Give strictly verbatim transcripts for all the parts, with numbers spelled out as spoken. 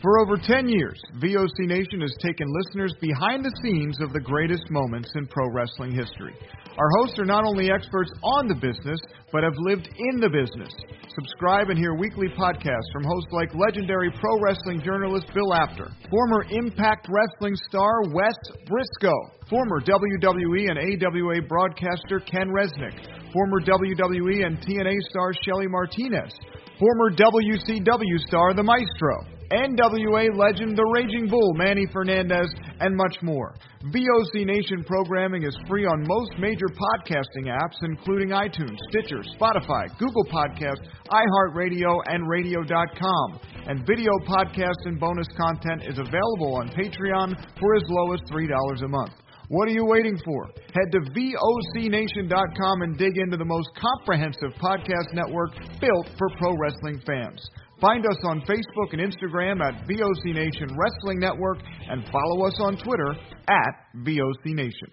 For over ten years, V O C Nation has taken listeners behind the scenes of the greatest moments in pro wrestling history. Our hosts are not only experts on the business, but have lived in the business. Subscribe and hear weekly podcasts from hosts like legendary pro wrestling journalist Bill Apter, former Impact Wrestling star Wes Briscoe, former W W E and A W A broadcaster Ken Resnick, former W W E and T N A star Shelly Martinez, former W C W star The Maestro, N W A legend The Raging Bull Manny Fernandez, and much more. V O C Nation programming is free on most major podcasting apps, including iTunes, Stitcher, Spotify, Google Podcasts, iHeartRadio, and radio dot com. And video podcasts and bonus content is available on Patreon for as low as three dollars a month. What are you waiting for? Head to V O C Nation dot com and dig into the most comprehensive podcast network built for pro wrestling fans. Find us on Facebook and Instagram at V O C Nation Wrestling Network and follow us on Twitter at V O C Nation.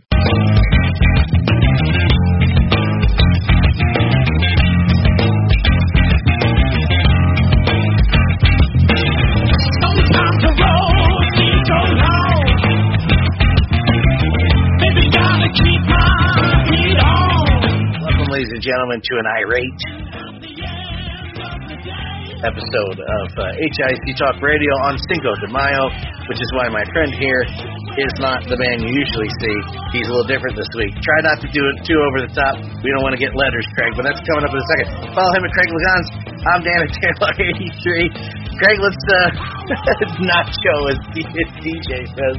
Sometimes the road seems so long. Baby, gotta keep my feet on. Welcome, ladies and gentlemen, to an irate episode of uh, H I C Talk Radio on Cinco de Mayo, which is why my friend here is not the man you usually see. He's a little different this week. Try not to do it too over the top. We don't want to get letters, Craig, but that's coming up in a second. Follow him at Craig Lagans. I'm Dan at Taylor eighty-three. Craig, let's uh, not show as D J says.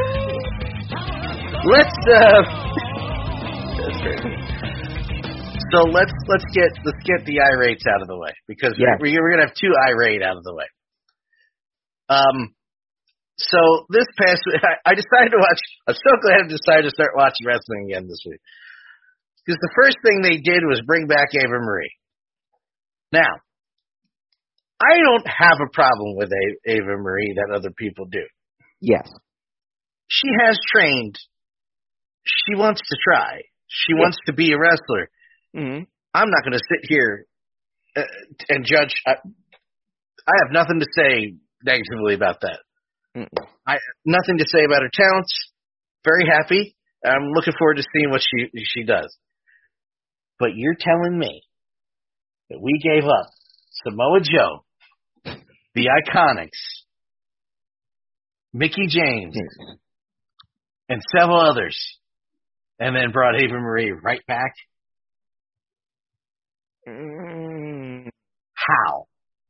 Let's uh, that's crazy. So let's let's get let's get the irates out of the way, because yeah. we're, we're going to have two irate out of the way. Um, so this past week, I, I decided to watch. I'm so glad I decided to start watching wrestling again this week, because the first thing they did was bring back Ava Marie. Now, I don't have a problem with a- Ava Marie that other people do. Yes, she has trained. She wants to try. She yes. wants to be a wrestler. Mm-hmm. I'm not going to sit here uh, and judge. I, I have nothing to say negatively about that. Mm-mm. I nothing to say about her talents. Very happy. I'm looking forward to seeing what she she does. But you're telling me that we gave up Samoa Joe, the Iconics, Mickie James, mm-hmm. and several others, and then brought Ava Marie right back? Mm. How?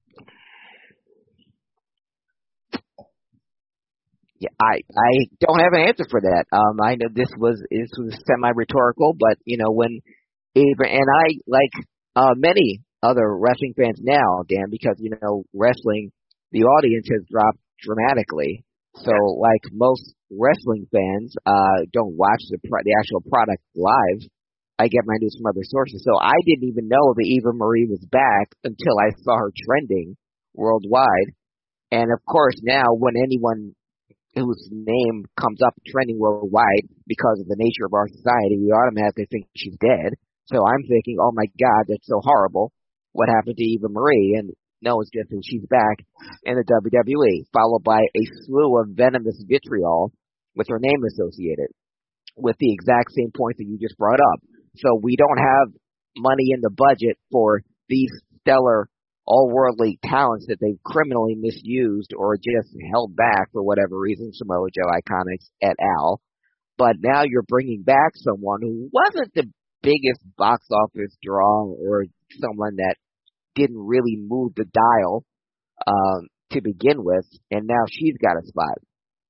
Yeah, I I don't have an answer for that. Um, I know this was this was semi-rhetorical, but you know when Ava and I, like uh, many other wrestling fans now, Dan, because you know wrestling, the audience has dropped dramatically. So like most wrestling fans, uh, don't watch the pro- the actual product live. I get my news from other sources. So I didn't even know that Eva Marie was back until I saw her trending worldwide. And of course now when anyone whose name comes up trending worldwide because of the nature of our society, we automatically think she's dead. So I'm thinking, oh my God, that's so horrible. What happened to Eva Marie? And no, it's just that she's back in the W W E, followed by a slew of venomous vitriol with her name associated with the exact same points that you just brought up. So we don't have money in the budget for these stellar, all-worldly talents that they've criminally misused or just held back for whatever reason, Samoa Joe, Iconics, et al. But now you're bringing back someone who wasn't the biggest box office draw or someone that didn't really move the dial um, to begin with, and now she's got a spot.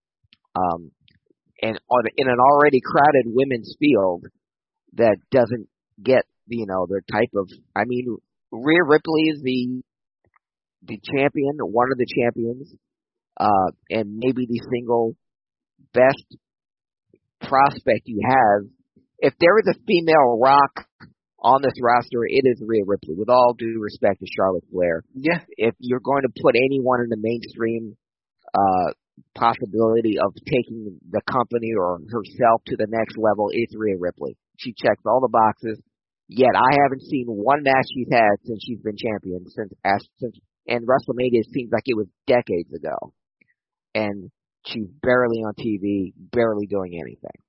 Um, and on, in an already crowded women's field, that doesn't get, you know, the type of, I mean, Rhea Ripley is the the champion, one of the champions, uh, and maybe the single best prospect you have. If there is a female Rock on this roster, it is Rhea Ripley, with all due respect to Charlotte Flair. Yeah. If you're going to put anyone in the mainstream uh, possibility of taking the company or herself to the next level, it's Rhea Ripley. She checks all the boxes. Yet I haven't seen one match she's had since she's been champion, since, since and WrestleMania seems like it was decades ago. and she's barely on T V, barely doing anything.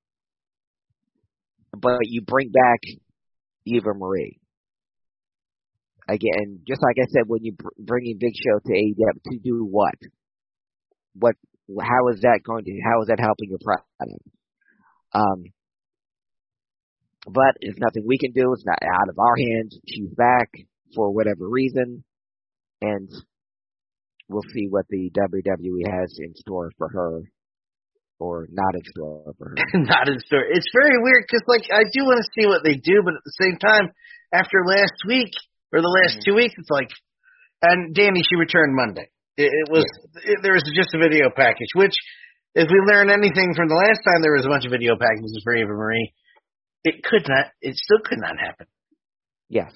But you bring back Eva Marie. Again, just like I said, when you br- bring in Big Show to A E W, to do what? What? How is that going to? How is that helping your product? Um, but it's nothing we can do. It's not out of our hands. She's back for whatever reason, and we'll see what the W W E has in store for her, or not in store for her. Not in store. It's very weird because, like, I do want to see what they do, but at the same time, after last week or the last mm-hmm. two weeks, it's like, and Danny, she returned Monday. It, it was yeah. it, there was just a video package, which, if we learn anything from the last time, there was a bunch of video packages for Eva Marie. It could not. It still could not happen. Yes.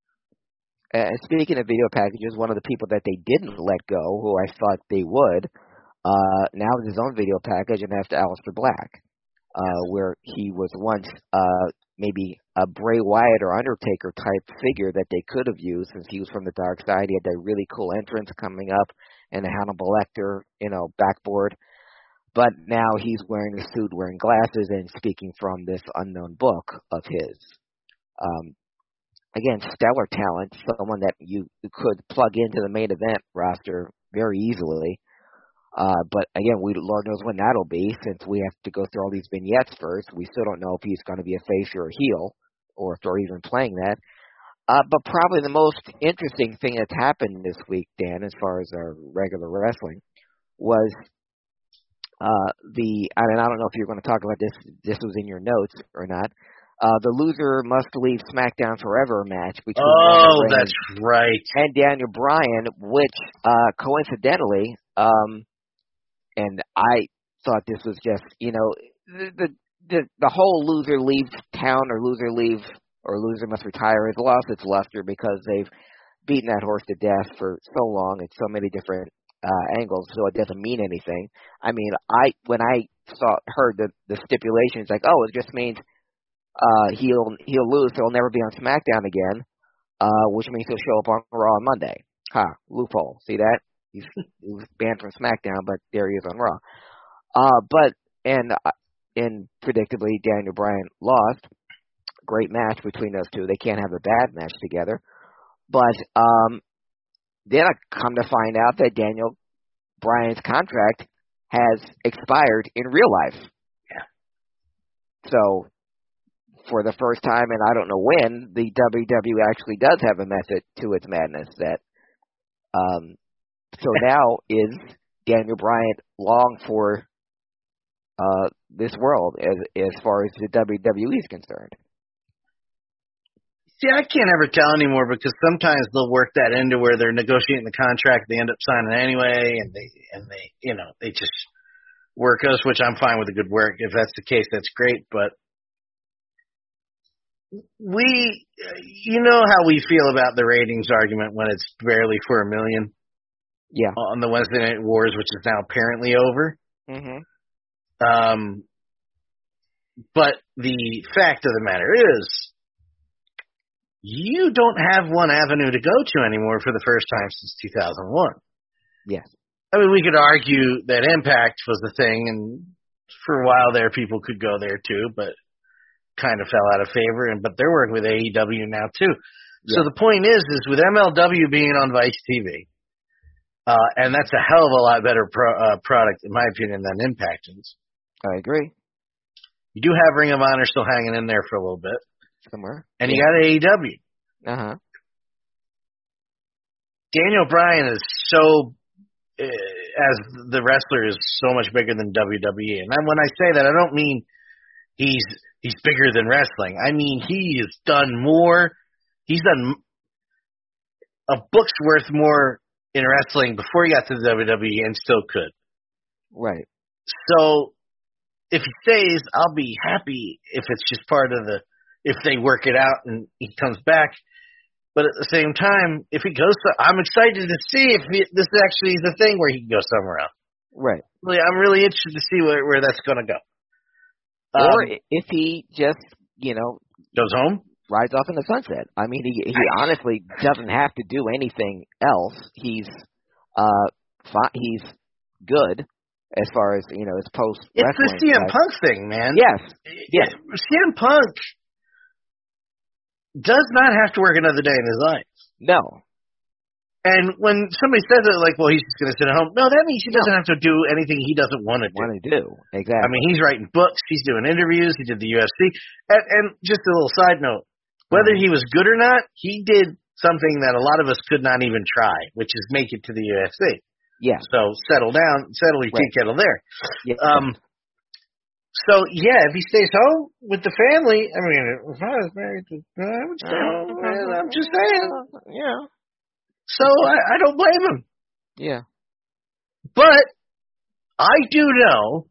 And uh, speaking of video packages, one of the people that they didn't let go, who I thought they would, uh, now has his own video package, and that's Aleister Black, uh, where he was once uh, maybe a Bray Wyatt or Undertaker type figure that they could have used since he was from the dark side. He had that really cool entrance coming up and the Hannibal Lecter, you know, backboard. But now he's wearing a suit, wearing glasses, and speaking from this unknown book of his. Um, again, stellar talent, someone that you could plug into the main event roster very easily. Uh, but again, we Lord knows when that'll be, since we have to go through all these vignettes first. We still don't know if he's going to be a face or a heel, or if they're even playing that. Uh, but probably the most interesting thing that's happened this week, Dan, as far as our regular wrestling, was uh, the, and I don't know if you're going to talk about this, this was in your notes or not, uh, the loser must leave SmackDown Forever match between Oh, that's right. and Daniel Bryan, which uh, coincidentally, um, and I thought this was just, you know, the, the the the whole loser leaves town or loser leave or loser must retire has lost its luster because they've beaten that horse to death for so long at so many different uh, angles, so it doesn't mean anything. I mean, I when I saw heard the the stipulations, like, oh, it just means uh, he'll he'll lose, so he'll never be on SmackDown again, uh, which means he'll show up on Raw on Monday. Ha, huh, loophole. See that? He's, he was banned from SmackDown, but there he is on Raw. Uh, but, and, uh, and predictably, Daniel Bryan lost. Great match between those two. They can't have a bad match together. But, um, then I come to find out that Daniel Bryan's contract has expired in real life. Yeah. So, for the first time, and I don't know when, the W W E actually does have a method to its madness that, um, so now is Daniel Bryan long for uh, this world as as far as the W W E is concerned? See, I can't ever tell anymore because sometimes they'll work that into where they're negotiating the contract, they end up signing anyway, and they and they you know they just work us, which I'm fine with the good work. If that's the case, that's great. But we, you know how we feel about the ratings argument when it's barely for a million. Yeah. On the Wednesday Night Wars, which is now apparently over. Mm-hmm. Um, but the fact of the matter is, you don't have one avenue to go to anymore for the first time since two thousand one. Yes. I mean, we could argue that Impact was the thing, and for a while there, people could go there too, but kind of fell out of favor. And but they're working with A E W now too. Yeah. So the point is, is with M L W being on Vice T V. Uh, and that's a hell of a lot better pro, uh, product, in my opinion, than Impact is. I agree. You do have Ring of Honor still hanging in there for a little bit. Somewhere. And yeah. you got A E W. Uh-huh. Daniel Bryan is so, uh, as the wrestler, is so much bigger than W W E. And when I say that, I don't mean he's he's bigger than wrestling. I mean he has done more. He's done a book's worth more in wrestling before he got to the W W E and still could. Right. So if he stays, I'll be happy if it's just part of the, if they work it out and he comes back. But at the same time, if he goes, to, I'm excited to see if he, this actually is a thing where he can go somewhere else. Right. Really, I'm really interested to see where, where that's going to go. Or um, if he just, you know, goes home. Rides off in the sunset. I mean, he he honestly doesn't have to do anything else. He's uh fi- he's good. as far as, you know, his post It's wrestling. the C M Punk thing, man. Yes. Yes. C M Punk does not have to work another day in his life. No. And when somebody says it, like, well, he's just going to sit at home. No, that means he doesn't no. have to do anything he doesn't want to do. Want to do, exactly. I mean, he's writing books, he's doing interviews, he did the U F C. And, and just a little side note, whether he was good or not, he did something that a lot of us could not even try, which is make it to the U F C. Yeah. So settle down, settle your right. tea kettle there. Yeah. Um. So yeah, if he stays home with the family, I mean, if I was married to, I would stay home. Man, I'm just saying. Yeah. So I, I don't blame him. Yeah. But I do know.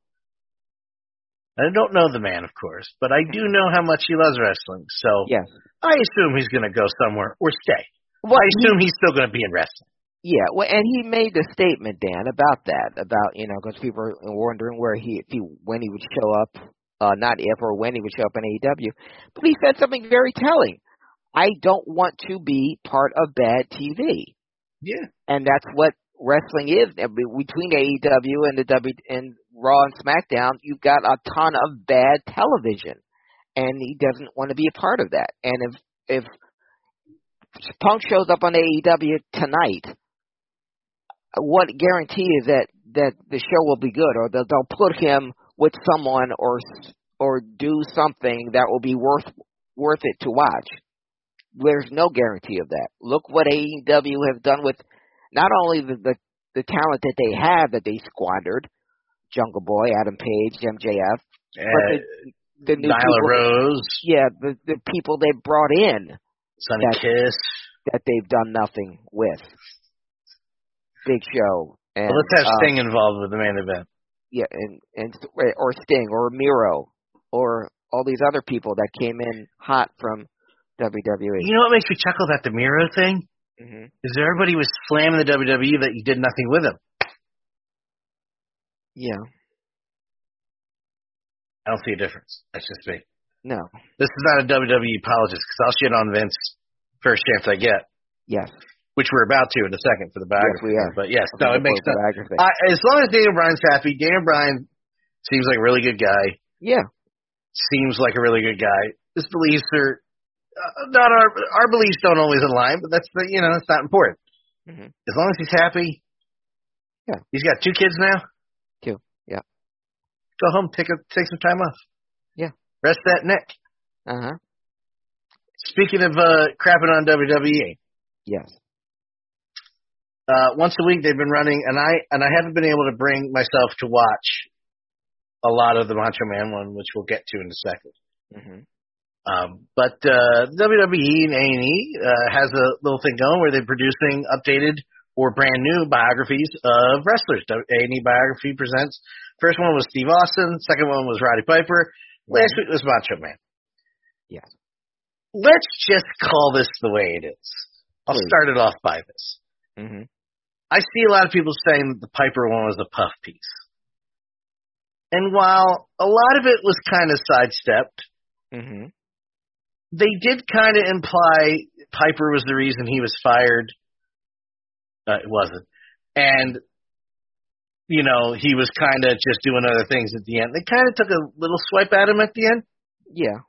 I don't know the man, of course, but I do know how much he loves wrestling. So yes. I assume he's going to go somewhere or stay. Well, I assume he's still going to be in wrestling. Yeah, well, and he made the statement, Dan, about that, about, you know, because people are wondering where he, if he, when he would show up, uh, not if or when he would show up in A E W. But he said something very telling. I don't want to be part of bad T V. Yeah, and that's what wrestling is. Between A E W and the W and Raw and SmackDown, you've got a ton of bad television, and he doesn't want to be a part of that. And if if Punk shows up on A E W tonight, what guarantee is that that the show will be good, or they'll, they'll put him with someone, or or do something that will be worth worth it to watch? There's no guarantee of that. Look what A E W have done with not only the, the, the talent that they have that they squandered, Jungle Boy, Adam Page, M J F, uh, but the, the new Nyla people, Rose. Yeah, the, the people they brought in. Sonny that, Kiss. That they've done nothing with. Big Show. And, well, let's have um, Sting involved with the main event. Yeah, and, and or Sting, or Miro, or all these other people that came in hot from W W E. You know what makes me chuckle about the Miro thing? Mm-hmm. Is everybody was slamming the W W E that you did nothing with him. Yeah. I don't see a difference. That's just me. No. This is not a W W E apologist, because I'll shit on Vince first chance I get. Yes. Which we're about to in a second for the biography. Yes, we are. But yes, no, it makes sense. I, as long as Daniel Bryan's happy, Daniel Bryan seems like a really good guy. Yeah. Seems like a really good guy. His beliefs are uh, not our our beliefs don't always align, but that's the, you know, that's not important. Mm-hmm. As long as he's happy. Yeah. He's got two kids now. Two. Yeah. Go home, take a take some time off. Yeah. Rest that neck. Uh huh. Speaking of uh, crapping on W W E. Yes. Uh, once a week they've been running, and I and I haven't been able to bring myself to watch a lot of the Macho Man one, which we'll get to in a second. Mm-hmm. Um, but uh, W W E and A and E uh, has a little thing going where they're producing updated or brand new biographies of wrestlers. A and E Biography presents. First one was Steve Austin. Second one was Roddy Piper. Last week was Macho Man. Yes. Let's just call this the way it is. I'll Please. start it off by this. Mm-hmm. I see a lot of people saying that the Piper one was a puff piece. And while a lot of it was kind of sidestepped, mm-hmm. they did kind of imply Piper was the reason he was fired. Uh, it wasn't. And, you know, he was kind of just doing other things at the end. They kind of took a little swipe at him at the end. Yeah.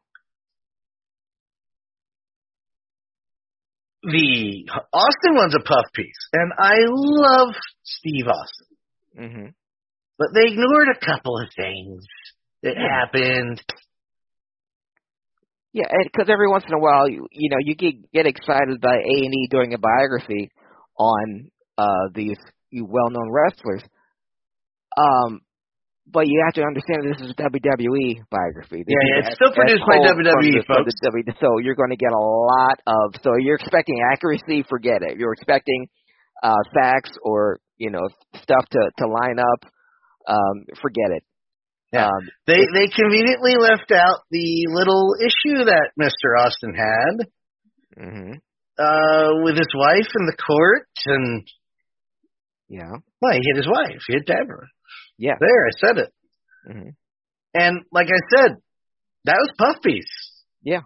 The Austin one's a puff piece, and I love Steve Austin. Mm-hmm. But they ignored a couple of things that yeah. happened. Yeah, because every once in a while, you you know, you get get excited by A and E doing a biography on uh, these well-known wrestlers. Um, but you have to understand that this is a W W E biography. This yeah, yeah, it's a, still produced by W W E, the, folks. The w, so you're going to get a lot of. So you're expecting accuracy, forget it. You're expecting uh, facts or you know stuff to to line up, um, forget it. Yeah. Um, they they conveniently left out the little issue that Mister Austin had mm-hmm. uh, with his wife in the court, and yeah, well, he hit his wife. He hit Deborah. Yeah, there I said it. Mm-hmm. And like I said, that was puff piece. Yeah.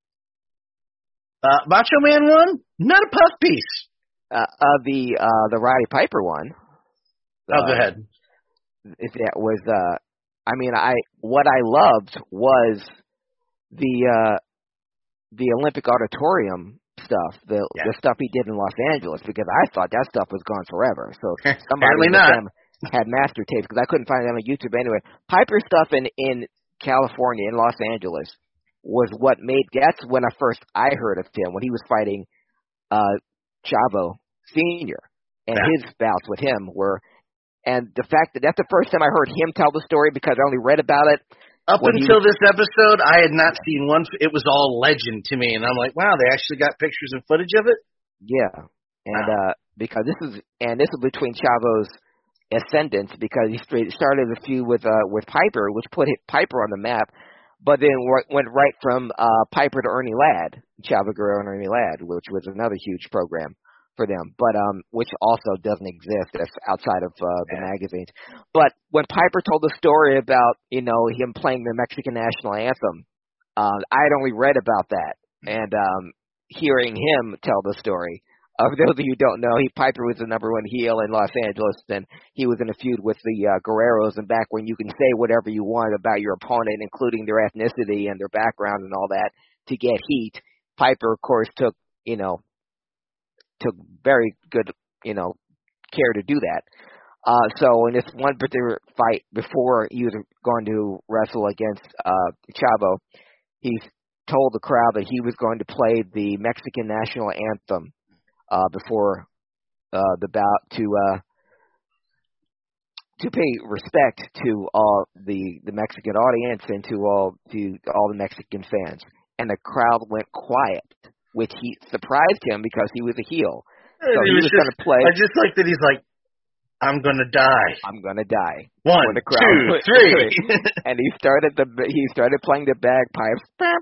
Uh, Macho Man one, not a puff piece. Uh, uh the uh, the Roddy Piper one. Oh, uh, go ahead. that was, uh, I mean, I what I loved was the uh, the Olympic Auditorium stuff, the Yeah. the stuff he did in Los Angeles, because I thought that stuff was gone forever. So somebody Apparently with not. them had master tapes, because I couldn't find them on YouTube anyway. Piper's stuff in in California, in Los Angeles, was what made. That's when I first I heard of him, when he was fighting uh, Chavo Senior, and Yeah. his bouts with him were. And the fact that that's the first time I heard him tell the story, because I only read about it. Up when he until was- this episode, I had not seen one. It was all legend to me, and I'm like, wow, they actually got pictures and footage of it? Yeah, and Wow. uh, because this is and this is between Chavo's ascendance, because he straight started a feud with uh with Piper, which put Piper on the map, but then w- went right from uh Piper to Ernie Ladd, Chavo Guerrero and Ernie Ladd, which was another huge program for them, but um, which also doesn't exist that's outside of uh, the Yeah. magazines. But when Piper told the story about, you know, him playing the Mexican national anthem, uh, I'd only read about that, and um, hearing him tell the story. Uh, for those of you who don't know, he Piper was the number one heel in Los Angeles, and he was in a feud with the uh, Guerreros, and back when you can say whatever you want about your opponent, including their ethnicity and their background and all that, to get heat, Piper, of course, took, you know, took very good, you know, care to do that. Uh, so in this one particular fight, before he was going to wrestle against uh, Chavo, he told the crowd that he was going to play the Mexican national anthem uh, before uh, the bout to uh, to pay respect to all the the Mexican audience and to all to all the Mexican fans. And the crowd went quiet, which he surprised him because he was a heel. So he he was was just, going to play. I just like that he's like, I'm going to die. I'm going to die. One, When the crowd two, went- three. and he started the he started playing the bagpipes.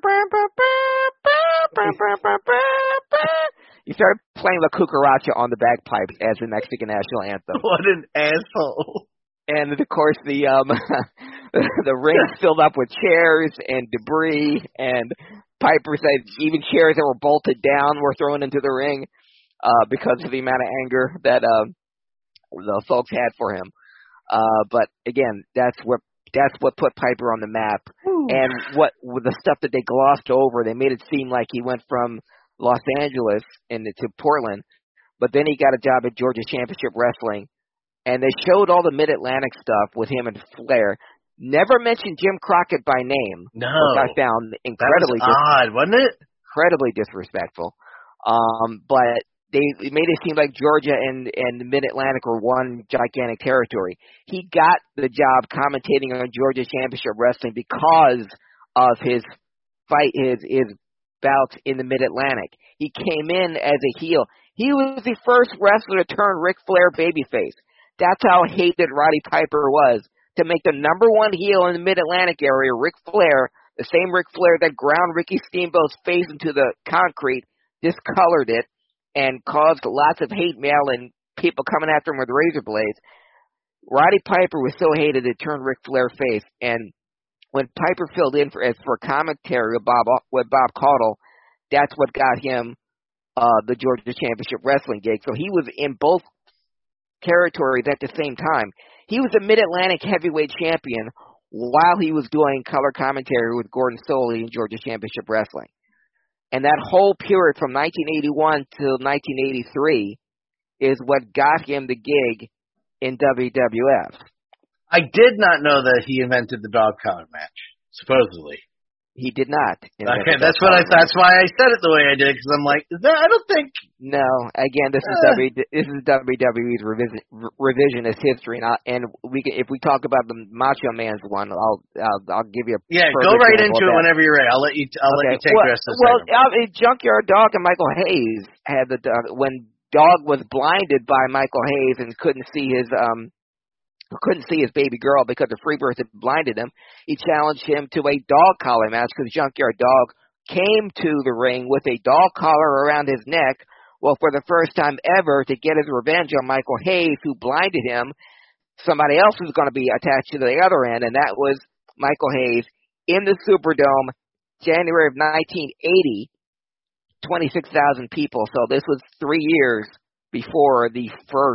He started playing La Cucaracha on the bagpipes as the Mexican national anthem. What an asshole. And of course the um the ring filled up with chairs and debris, and Piper said even chairs that were bolted down were thrown into the ring uh because of the amount of anger that um the folks had for him. Uh but again, that's what that's what put Piper on the map. Ooh. And what with the stuff that they glossed over, they made it seem like he went from Los Angeles and to Portland, but then he got a job at Georgia Championship Wrestling. And they showed all the Mid-Atlantic stuff with him and Flair. Never mentioned Jim Crockett by name, No. which I found incredibly that was odd, wasn't it? incredibly disrespectful. Um, but they it made it seem like Georgia and and the Mid-Atlantic were one gigantic territory. He got the job commentating on Georgia Championship Wrestling because of his fight, his his bouts in the Mid-Atlantic. He came in as a heel. He was the first wrestler to turn Ric Flair babyface. That's how hated Roddy Piper was, to make the number one heel in the Mid-Atlantic area, Ric Flair, the same Ric Flair that ground Ricky Steamboat's face into the concrete, discolored it, and caused lots of hate mail and people coming after him with razor blades. Roddy Piper was so hated it turned Ric Flair face, and when Piper filled in for as for commentary with Bob with Bob Caudle, that's what got him uh, the Georgia Championship Wrestling gig. So he was in both territories at the same time. He was a Mid-Atlantic heavyweight champion while he was doing color commentary with Gordon Solie in Georgia Championship Wrestling. And that whole period from nineteen eighty-one to nineteen eighty-three is what got him the gig in W W F. I did not know that he invented the dog collar match, supposedly. He did not. Okay, that's what I. That's why I said it the way I did, because I'm like, is that, I don't think. No, again, this is Uh, w, this is W W E's revision, revisionist history, and, I, and we can, if we talk about the Macho Man's one, I'll I'll, I'll give you a Yeah, perfect go right example into of it that. whenever you're ready. I'll let you. I'll Okay. let you take well, the rest of the well, segment. uh, Junkyard Dog and Michael Hayes had the uh, when Dog was blinded by Michael Hayes and couldn't see his um couldn't see his baby girl because the Freebirds had blinded him. He challenged him to a dog collar match because Junkyard Dog came to the ring with a dog collar around his neck. Well, for the first time ever, to get his revenge on Michael Hayes, who blinded him, somebody else was going to be attached to the other end, and that was Michael Hayes in the Superdome, January of nineteen eighty, twenty-six thousand people. So this was three years before the first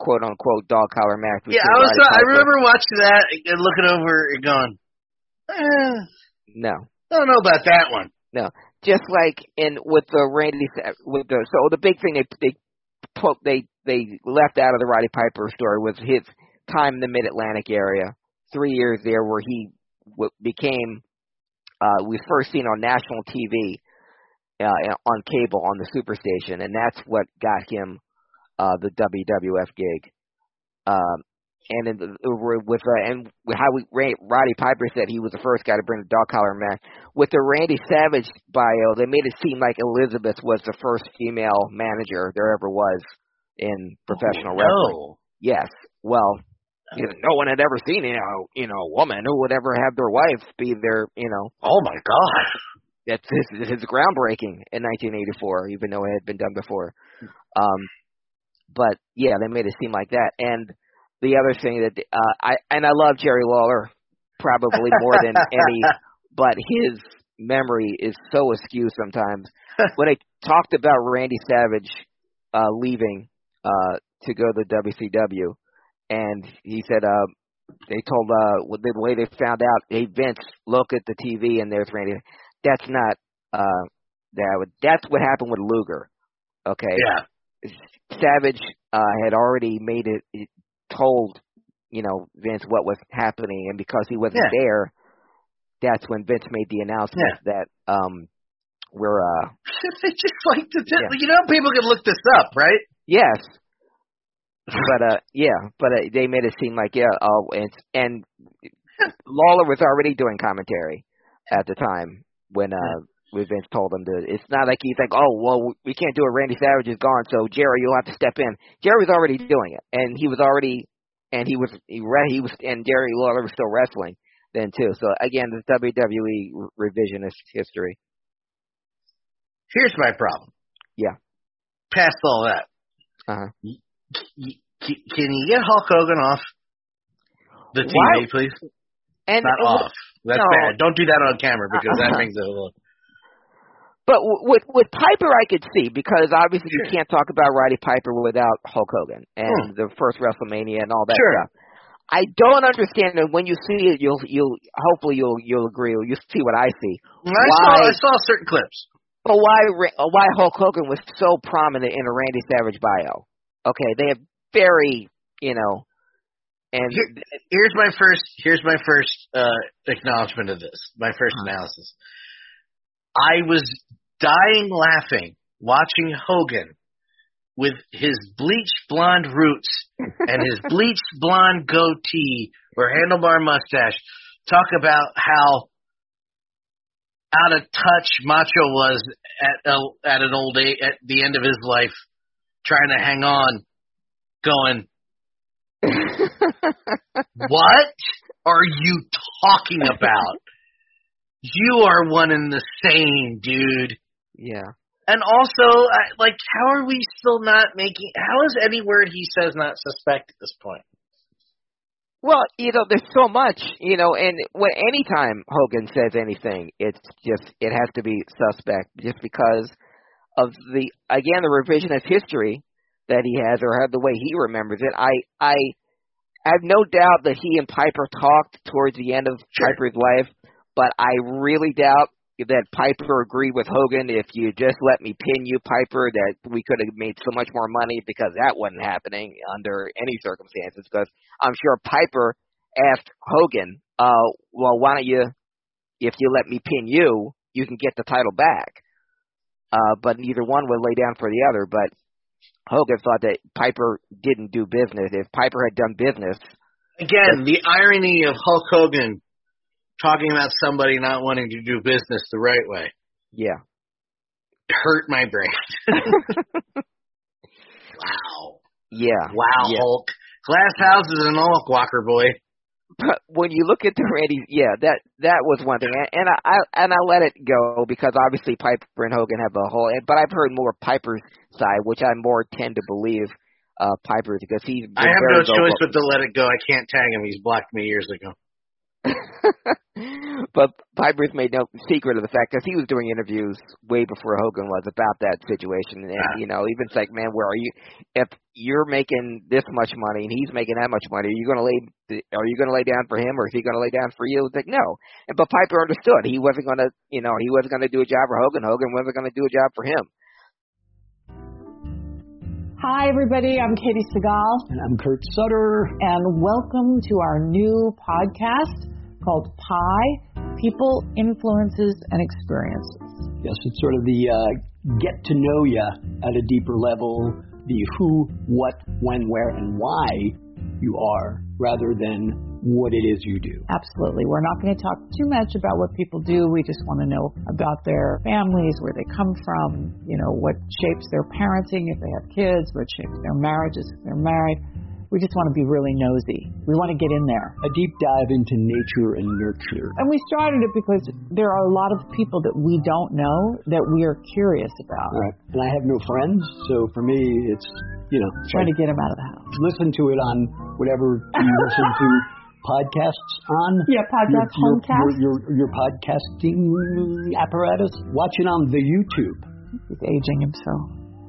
quote unquote dog collar match. Yeah, I was. Uh, I remember watching that and looking over and going, eh, no, I don't know about that one. No, just like in with the Randy with the so the big thing they they put they they left out of the Roddy Piper story was his time in the Mid Atlantic area, three years there where he w- became uh, was first seen on national T V. Uh, on cable on the Superstation, and that's what got him uh, the W W F gig. Um, and in the, with uh, and how we Roddy Piper said he was the first guy to bring the dog collar match. With the Randy Savage bio, they made it seem like Elizabeth was the first female manager there ever was in professional oh, wrestling. No. Yes, well, you know, no one had ever seen you know you know a woman who would ever have their wife be their you know. Oh my God. That's his, his groundbreaking in nineteen eighty-four, even though it had been done before. Um, but yeah, they made it seem like that. And the other thing that uh, I and I love Jerry Lawler probably more than any, but his memory is so askew sometimes. When I talked about Randy Savage uh, leaving uh, to go to the W C W, and he said uh, they told uh, the way they found out, hey Vince, look at the T V, and there's Randy. That's not uh that would that's what happened with Luger. Okay. Yeah. Savage uh had already made it, it told, you know, Vince what was happening, and because he wasn't yeah. there, that's when Vince made the announcement yeah. that um we're uh they just like to t- yeah. you know people can look this up, right? Yes. but uh yeah, but uh, they made it seem like yeah, oh and and Lawler was already doing commentary at the time. When uh, when Vince told him to, it's not like he's like, oh, well, we can't do it. Randy Savage is gone, so Jerry, you'll have to step in. Jerry was already doing it, and he was already, and he was, he, he was, and Jerry Lawler was still wrestling then too. So again, the W W E revisionist history. Here's my problem. Yeah. Past all that. Uh huh. Can you get Hulk Hogan off the T V, Why? please? And not uh, off. That's no. bad. Don't do that on camera because uh-huh. that brings it a little. But with with Piper, I could see because obviously sure. you can't talk about Roddy Piper without Hulk Hogan and hmm. the first WrestleMania and all that sure. stuff. I don't understand, and when you see it, you'll you'll hopefully you'll you'll agree. You'll see what I see. I why, saw I saw certain clips. But why why Hulk Hogan was so prominent in a Randy Savage bio? Okay, they have very you know. And Here, here's my first. Here's my first uh, acknowledgement of this. My first analysis. I was dying laughing watching Hogan with his bleached blonde roots and his bleached blonde goatee or handlebar mustache talk about how out of touch Macho was at a, at an old age, at the end of his life, trying to hang on, going. What are you talking about? You are one and the same, dude. Yeah. And also, like, how are we still not making... How is any word he says not suspect at this point? Well, you know, there's so much, you know, and when anytime Hogan says anything, it's just, it has to be suspect just because of the, again, the revisionist history that he has or the way he remembers it. I, I, I have no doubt that he and Piper talked towards the end of sure. Piper's life, but I really doubt that Piper agreed with Hogan, if you just let me pin you, Piper, that we could have made so much more money, because that wasn't happening under any circumstances, because I'm sure Piper asked Hogan, uh, well, why don't you, if you let me pin you, you can get the title back. Uh, but neither one would lay down for the other, but Hogan thought that Piper didn't do business. If Piper had done business... Again, the irony of Hulk Hogan talking about somebody not wanting to do business the right way. Yeah. Hurt my brain. Wow. Yeah. Wow, yeah. Hulk. Glass houses and all, Walker boy. But when you look at the Randy, yeah, that that was one thing, and, and I, I and I let it go because obviously Piper and Hogan have a whole. But I've heard more Piper's side, which I more tend to believe uh, Piper because he's. I have no vocal. choice but to let it go. I can't tag him. He's blocked me years ago. but Piper's made no secret of the fact because he was doing interviews way before Hogan was about that situation, and you know, even it's like, man, where are you? If you're making this much money and he's making that much money, are you going to lay? Are you going to lay down for him, or is he going to lay down for you? It's like no. And but Piper understood he wasn't going to, you know, he wasn't going to do a job for Hogan. Hogan wasn't going to do a job for him. Hi, everybody. I'm Katie Segal. And I'm Kurt Sutter. And welcome to our new podcast called Pi, People, Influences, and Experiences. Yes, it's sort of the uh, get to know you at a deeper level, the who, what, when, where, and why you are, rather than what it is you do. Absolutely. We're not going to talk too much about what people do. We just want to know about their families, where they come from, you know, what shapes their parenting if they have kids, what shapes their marriages if they're married. We just want to be really nosy. We want to get in there. A deep dive into nature and nurture. And we started it because there are a lot of people that we don't know that we are curious about. Right. And I have no friends, so for me, it's, you know. Trying to get them out of the house. Listen to it on whatever you listen to podcasts on. Yeah, podcast, your, homecast. Your, your, your podcasting apparatus. Watch it on the YouTube. He's aging himself.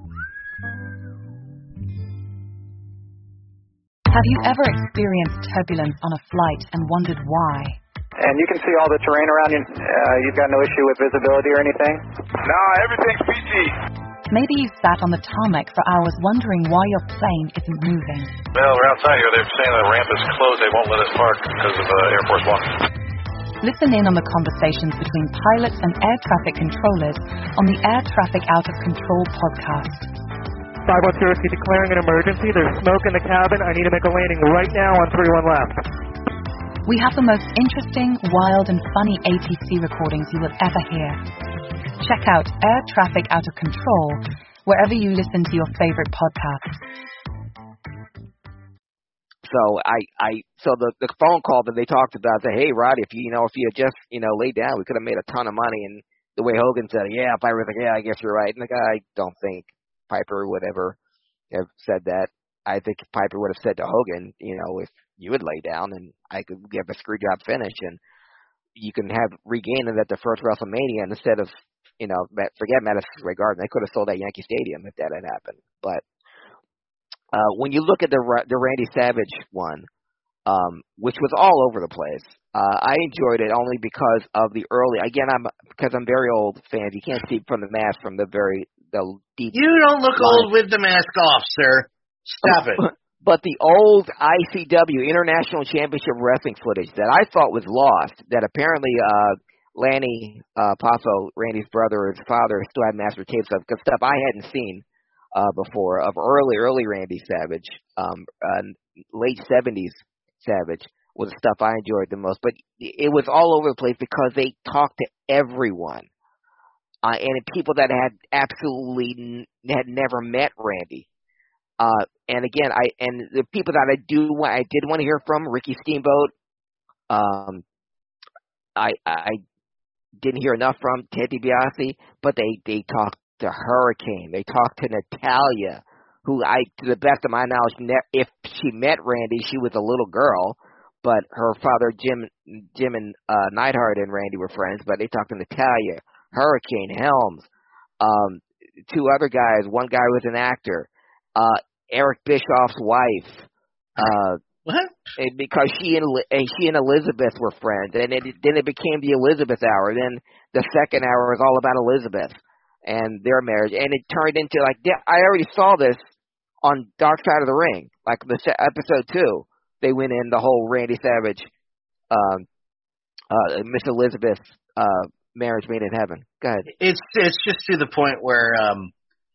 Have you ever experienced turbulence on a flight and wondered why? And you can see all the terrain around you. Uh, you've got no issue with visibility or anything? No, everything's P G. Maybe you sat on the tarmac for hours wondering why your plane isn't moving. Well, we're outside here. They're saying the ramp is closed. They won't let us park because of uh, Air Force One. Listen in on the conversations between pilots and air traffic controllers on the Air Traffic Out of Control podcast. five one zero, declaring an emergency. There's smoke in the cabin. I need to make a landing right now on three one left. We have the most interesting, wild, and funny A T C recordings you will ever hear. Check out Air Traffic Out of Control wherever you listen to your favorite podcasts. So I, I, so the the phone call that they talked about, that hey, Roddy, if you, you know, if you had just, you know, laid down, we could have made a ton of money. And the way Hogan said, yeah, Piper was like, yeah, I guess you're right. And the guy, I don't think Piper would ever have said that. I think if Piper would have said to Hogan, you know, if you would lay down and I could get a screw job finish and you can have regained it at the first WrestleMania, and instead of, you know, forget Madison Square Garden, they could have sold that Yankee Stadium if that had happened. But uh, when you look at the the Randy Savage one, um, which was all over the place, uh, I enjoyed it only because of the early. Again, I'm because I'm very old fans. You can't see from the mask from the very the deep. You don't look line. Old with the mask off, sir. Stop it. But the old I C W International Championship Wrestling footage that I thought was lost, that apparently uh, Lanny uh, Poffo, Randy's brother, his father, still had master tapes of, because stuff I hadn't seen uh, before of early, early Randy Savage, um, uh, late seventies Savage was the stuff I enjoyed the most. But it was all over the place because they talked to everyone. Uh, and people that had absolutely n- had never met Randy. Uh, and again, I and the people that I do want, I did want to hear from, Ricky Steamboat. Um, I I didn't hear enough from Ted DiBiase, but they they talked to Hurricane, they talked to Natalia, who I, to the best of my knowledge, ne- if she met Randy, she was a little girl, but her father Jim Jim and uh, Neidhart and Randy were friends. But they talked to Natalia, Hurricane, Helms, um, two other guys. One guy was an actor. Uh, Eric Bischoff's wife, uh, what? Because she and and she and Elizabeth were friends, and it, then it became the Elizabeth hour. Then the second hour was all about Elizabeth and their marriage, and it turned into like I already saw this on Dark Side of the Ring, like the episode two. They went in the whole Randy Savage, um, uh, Miss Elizabeth uh, marriage made in heaven. Go ahead. It's it's just to the point where. Um,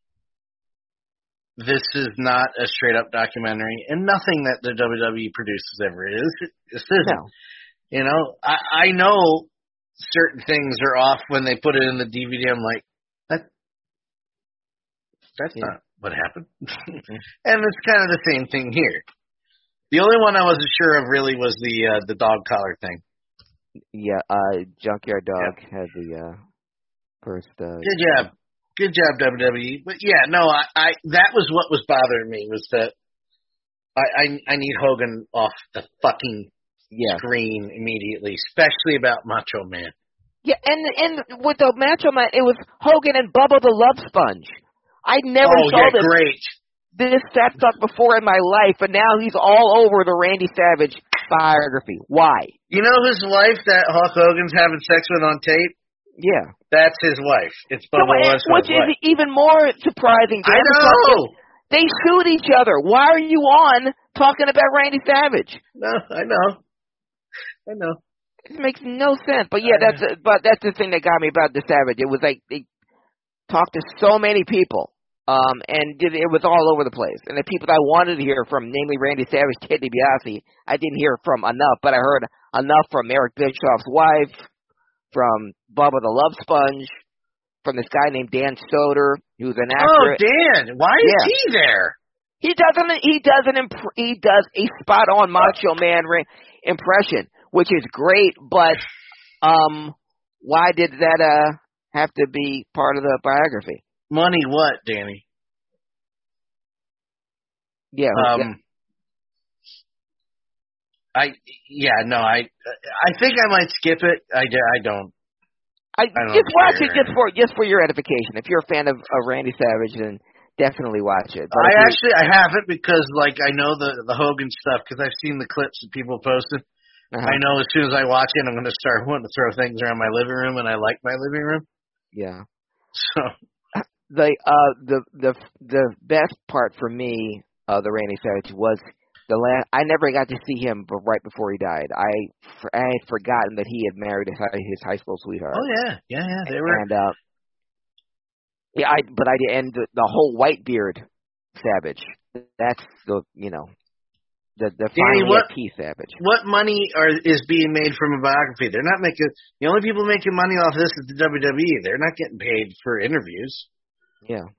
This is not a straight-up documentary, and nothing that the W W E produces ever is. This isn't. No. You know, I, I know certain things are off when they put it in the D V D. I'm like, that, that's yeah. not what happened. And it's kind of the same thing here. The only one I wasn't sure of really was the uh, the dog collar thing. Yeah, uh, Junkyard Dog yeah. had the uh, first. Uh, Good job. Good job, W W E. But yeah, no, I, I that was what was bothering me was that I, I I need Hogan off the fucking yeah. screen immediately, especially about Macho Man. Yeah, and and with the Macho Man, it was Hogan and Bubba the Love Sponge. I never oh, saw yeah, this. great. This fat fuck before in my life, but now he's all over the Randy Savage biography. Why? You know whose wife that Hulk Hogan's having sex with on tape? Yeah. That's his wife. It's Bubba So, Lesnar's which wife. is even more surprising. I know. They sued each other. Why are you on talking about Randy Savage? No, I know. I know. It makes no sense. But yeah, that's a, but that's the thing that got me about the Savage. It was like they talked to so many people. Um, and did, it was all over the place. And the people that I wanted to hear from, namely Randy Savage, Ted DiBiase, I didn't hear from enough, but I heard enough from Eric Bischoff's wife, from Bubba the Love Sponge, from this guy named Dan Soder, who's an actor. Oh, Dan! Why is yeah. he there? He doesn't. He doesn't. Imp- he does a spot-on Macho Man re- impression, which is great. But um, why did that uh have to be part of the biography? Money what, Danny? Yeah. Um. I yeah no I I think I might skip it. I, I don't. I, I don't just watch care. it just for just for your edification. If you're a fan of, of Randy Savage, then definitely watch it. But I you, actually I haven't because like I know the the Hogan stuff because I've seen the clips that people posted. uh-huh. I know as soon as I watch it, I'm going to start wanting to throw things around my living room, and I like my living room. Yeah. So the uh the the the best part for me of the Randy Savage was the last. I never got to see him, but right before he died, I I had forgotten that he had married his, his high school sweetheart. oh yeah yeah yeah they were And uh, yeah, I but I did, and the, the whole Whitebeard Savage. That's the you know the the Danny, finally what, at peace Savage. What money are is being made from a biography? They're not making the only people making money off this is the W W E. They're not getting paid for interviews. Yeah.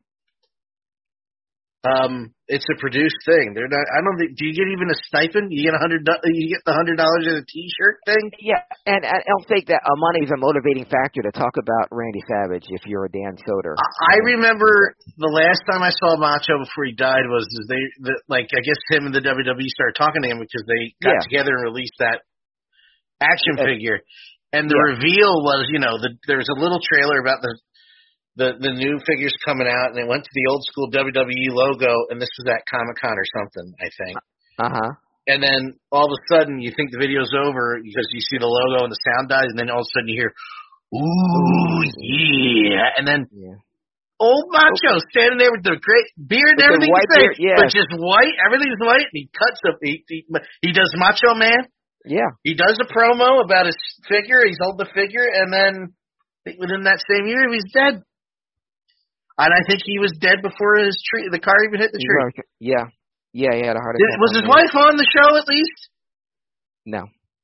Um, it's a produced thing. They're not. I don't think. Do you get even a stipend? You get a hundred. You get the hundred dollars in a T-shirt thing. Yeah, and, and I don't think that uh, money is a motivating factor to talk about Randy Savage if you're a Dan Soder. I, I remember the last time I saw Macho before he died was is they the, like I guess him and the W W E started talking to him because they got Yeah. together and released that action Uh, figure, and the yeah. reveal was you know the, there was a little trailer about the. The the new figures coming out, and they went to the old school W W E logo, and this was at Comic Con or something, I think. Uh huh. And then all of a sudden, you think the video's over because you see the logo and the sound dies, and then all of a sudden you hear, "Ooh yeah!" And then Yeah. old Macho standing there with the great beard and With the everything, white say, beard, yeah. but just white. Everything's white, and he cuts up. He, he he does Macho Man. Yeah. He does a promo about his figure. He's holding the figure, and then I think within that same year, he was dead. And I think he was dead before his tree. The car even hit the tree. Yeah, yeah, he had a heart Did, attack. was his wife on the show at least? No.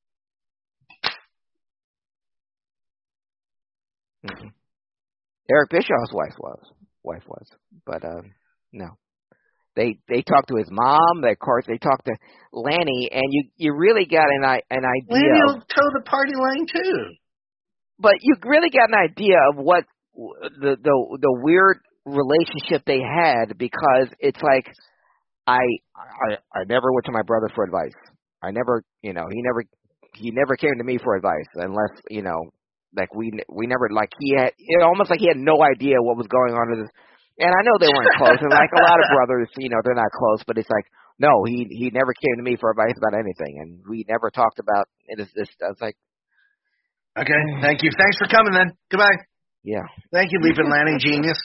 Mm-hmm. Eric Bischoff's wife was. Wife was, but uh, no. They they talked to his mom. They, of course, they talked to Lanny, and you you really got an an idea. Lanny of, will toe the party line too. But you really got an idea of what the the the weird relationship they had, because it's like I I I never went to my brother for advice. I never, you know, he never he never came to me for advice unless, you know, like we we never like he had it almost like he had no idea what was going on with this. And I know they weren't close, and like a lot of brothers, you know, they're not close, but it's like no, he he never came to me for advice about anything, and we never talked about it. This, this I was like, okay, thank you, thanks for coming then. Goodbye. Yeah. Thank you, Leap and Landing Genius.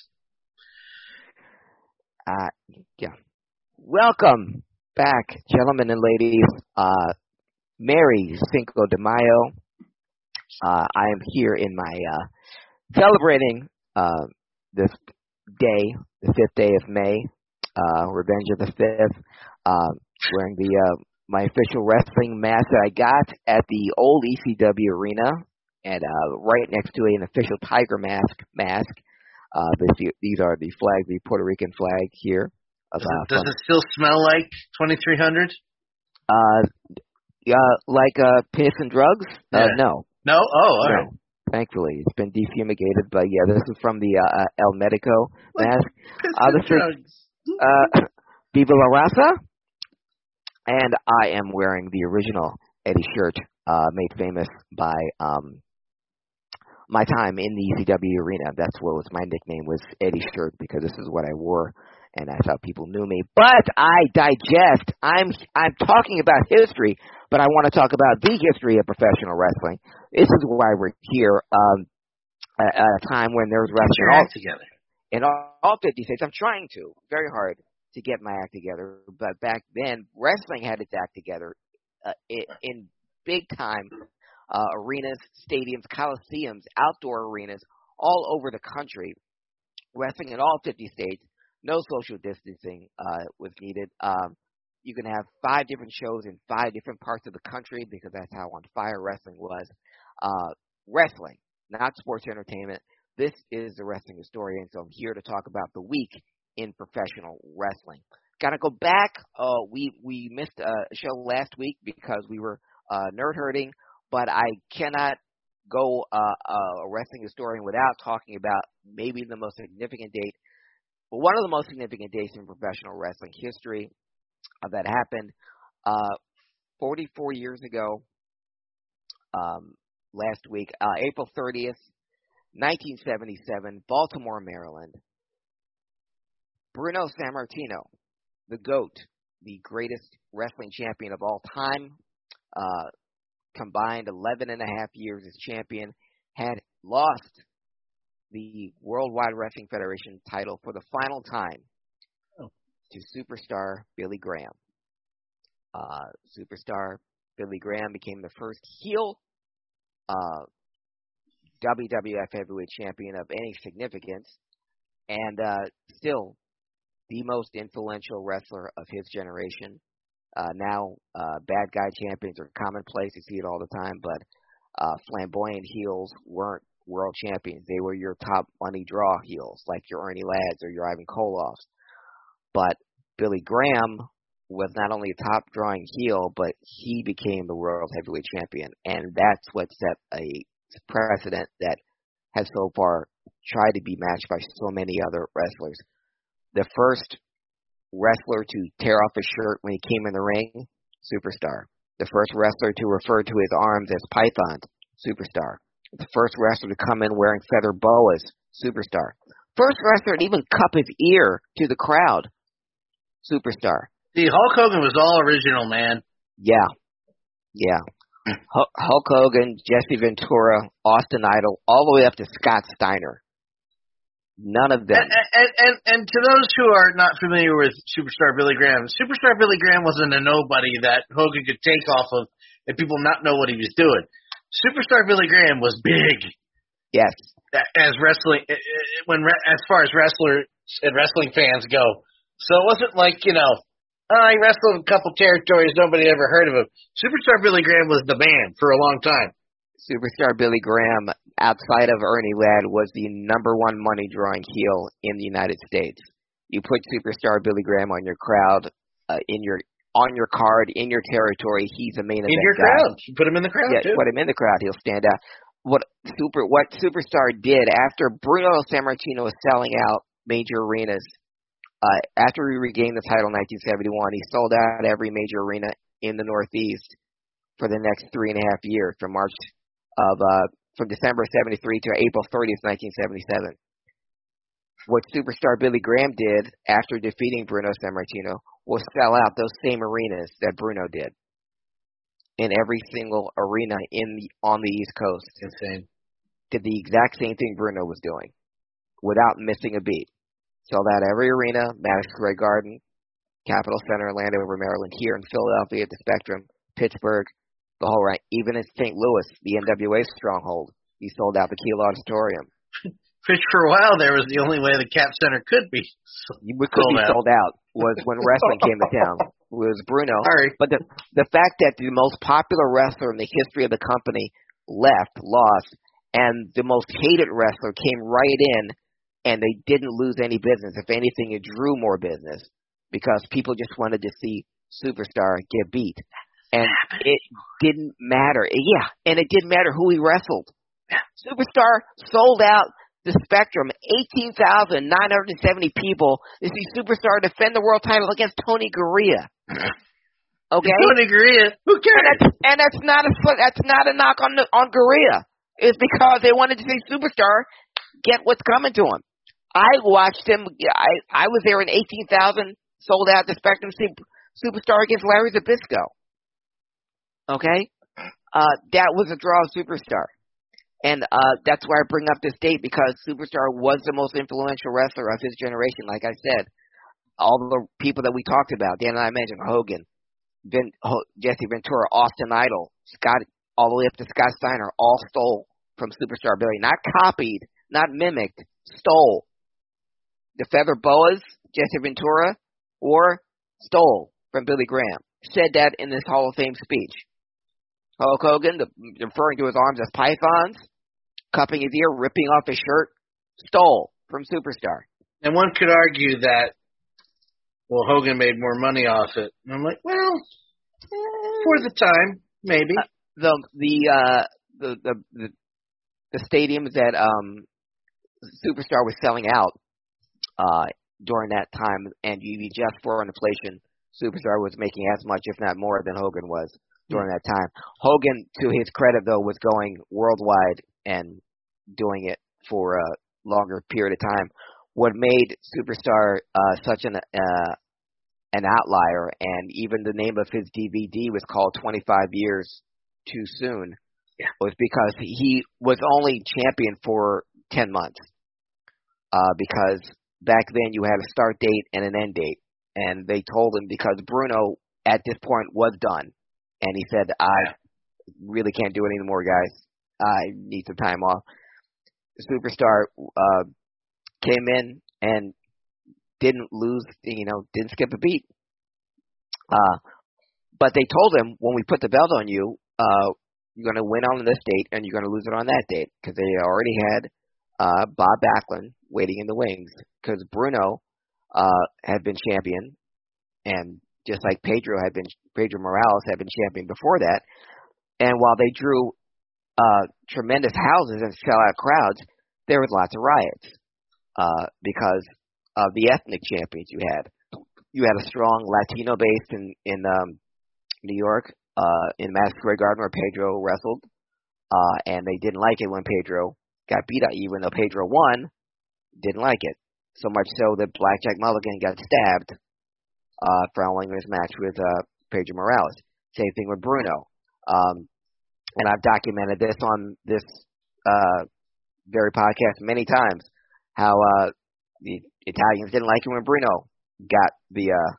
Uh, yeah. Welcome back, gentlemen and ladies. Uh, Merry Cinco de Mayo. Uh, I am here in my, uh, celebrating, uh, this day, the fifth day of May, uh, Revenge of the Fifth, uh, wearing the, uh, my official wrestling mask that I got at the old E C W arena, and, uh, right next to an official Tiger Mask mask. Uh, this, these are the flag, the Puerto Rican flag here. Does, it, does it still smell like twenty-three hundred? Uh, uh, like uh, piss and drugs? Yeah. Uh, no. No? Oh, all no. right. Thankfully, it's been defumigated. But yeah, this is from the uh, El Medico Like mask. piss Uh, and this is drugs. uh, Viva la Raza, and I am wearing the original Eddie Shirt, uh, made famous by um, my time in the E C W arena. That's what was my nickname, was Eddie Shirt, because this is what I wore, and I thought people knew me. But I digest. I'm I'm talking about history, but I want to talk about the history of professional wrestling. This is why we're here. Um, at, at a time when there was wrestling all together in all, all fifty states. I'm trying to very hard to get my act together, but back then wrestling had its act together uh, in, in big time uh, arenas, stadiums, coliseums, outdoor arenas all over the country. Wrestling in all fifty states. No social distancing uh, was needed. Um, you can have five different shows in five different parts of the country because that's how on fire wrestling was. Uh, wrestling, not sports entertainment. This is the Wrestling Historian, so I'm here to talk about the week in professional wrestling. Got to go back. Uh, we we missed a show last week because we were uh, nerd herding, but I cannot go uh, uh, a Wrestling Historian without talking about maybe the most significant date, well, one of the most significant dates in professional wrestling history uh, that happened uh, forty-four years ago. Um, last week, uh, April thirtieth, nineteen seventy-seven, Baltimore, Maryland. Bruno Sammartino, the GOAT, the greatest wrestling champion of all time, uh, combined eleven and a half years as champion, had lost the Worldwide Wrestling Federation title for the final time oh. to superstar Billy Graham. Uh, superstar Billy Graham became the first heel uh, W W F Heavyweight Champion of any significance, and uh, still the most influential wrestler of his generation. Uh, now, uh, bad guy champions are commonplace. You see it all the time, but uh, flamboyant heels weren't world champions. They were your top money draw heels, like your Ernie Lads or your Ivan Koloffs. But Billy Graham was not only a top drawing heel, but he became the world heavyweight champion, and that's what set a precedent that has so far tried to be matched by so many other wrestlers. The first wrestler to tear off his shirt when he came in the ring, superstar. The first wrestler to refer to his arms as pythons, superstar. The first wrestler to come in wearing feather boas, superstar. First wrestler to even cup his ear to the crowd, superstar. See, Hulk Hogan was all original, man. Yeah, yeah. H- Hulk Hogan, Jesse Ventura, Austin Idol, all the way up to Scott Steiner. None of them. And, and, and, and to those who are not familiar with Superstar Billy Graham, Superstar Billy Graham wasn't a nobody that Hogan could take off of and people not know what he was doing. Superstar Billy Graham was big. Yes. As wrestling, when as far as wrestlers and wrestling fans go. So it wasn't like, you know, oh, he wrestled a couple territories, nobody ever heard of him. Superstar Billy Graham was the man for a long time. Superstar Billy Graham, outside of Ernie Ladd, was the number one money drawing heel in the United States. You put Superstar Billy Graham on your crowd, uh, in your on your card, in your territory, he's a main event in your guy. crowd. You put him in the crowd yeah, too. Put him in the crowd, he'll stand out. What super what Superstar did after Bruno Sammartino was selling out major arenas, uh, after he regained the title in nineteen seventy-one, he sold out every major arena in the Northeast for the next three and a half years, from March of uh, from December seventy-three to April thirtieth, nineteen seventy-seven. What Superstar Billy Graham did after defeating Bruno Sammartino was sell out those same arenas that Bruno did in every single arena in the on the East Coast. Insane. Did the exact same thing Bruno was doing without missing a beat. Sold out every arena, Madison Square Garden, Capitol Center in Landover, Maryland, here in Philadelphia at the Spectrum, Pittsburgh, the whole right. Even in Saint Louis, the N W A stronghold, he sold out the Kiel Auditorium. Which for a while there was the only way the Cap Center could be sold could be out. sold out was when wrestling came to town. It was Bruno. Sorry. But the the fact that the most popular wrestler in the history of the company left, lost, and the most hated wrestler came right in, and they didn't lose any business. If anything, it drew more business because people just wanted to see Superstar get beat. And it didn't matter. Yeah, and it didn't matter who he wrestled. Superstar sold out the Spectrum, eighteen thousand nine hundred seventy people to see Superstar defend the world title against Tony Garea. Okay, Tony Garea. Who cares? And that's, and that's not a that's not a knock on the, on Garea. It's because they wanted to see Superstar get what's coming to him. I watched him. I I was there in eighteen thousand, sold out the Spectrum see Superstar against Larry Zbyszko. Okay, uh, that was a draw of Superstar, and uh, that's why I bring up this date because Superstar was the most influential wrestler of his generation. Like I said, all the people that we talked about, Dan and I mentioned Hogan. Vin, Jesse Ventura, Austin Idol, Scott, all the way up to Scott Steiner, all stole from Superstar Billy. Not copied, not mimicked, stole. The Feather Boas, Jesse Ventura, or stole from Billy Graham. Said that in this Hall of Fame speech. Hulk Hogan, the, referring to his arms as pythons, cupping his ear, ripping off his shirt, stole from Superstar. And one could argue that well, Hogan made more money off it. And I'm like, well, for the time, maybe. Uh, the the uh the the the, the stadiums that um Superstar was selling out uh during that time, and you just for inflation, Superstar was making as much, if not more, than Hogan was during that time. Hogan, to his credit, though, was going worldwide and doing it for a longer period of time. What made Superstar uh, such an uh, an outlier, and even the name of his D V D was called twenty-five Years Too Soon, yeah. was because he was only champion for ten months. Uh, because back then you had a start date and an end date, and they told him because Bruno at this point was done, and he said, "I really can't do it anymore, guys. I need some time off." Superstar uh, came in and didn't lose, you know, didn't skip a beat. Uh, but they told him, when we put the belt on you, uh, you're going to win on this date and you're going to lose it on that date, because they already had uh, Bob Backlund waiting in the wings, because Bruno uh, had been champion, and just like Pedro had been, Pedro Morales had been champion before that. And while they drew uh, tremendous houses and sellout crowds, there was lots of riots uh, because of the ethnic champions you had. You had a strong Latino base in in um, New York, uh, in Madison Square Garden where Pedro wrestled, uh, and they didn't like it when Pedro got beat up. Even though Pedro won, didn't like it so much so that Blackjack Mulligan got stabbed uh, following his match with uh, Pedro Morales. Same thing with Bruno. Um, and I've documented this on this uh, very podcast many times, how uh, the Italians didn't like it when Bruno got the uh,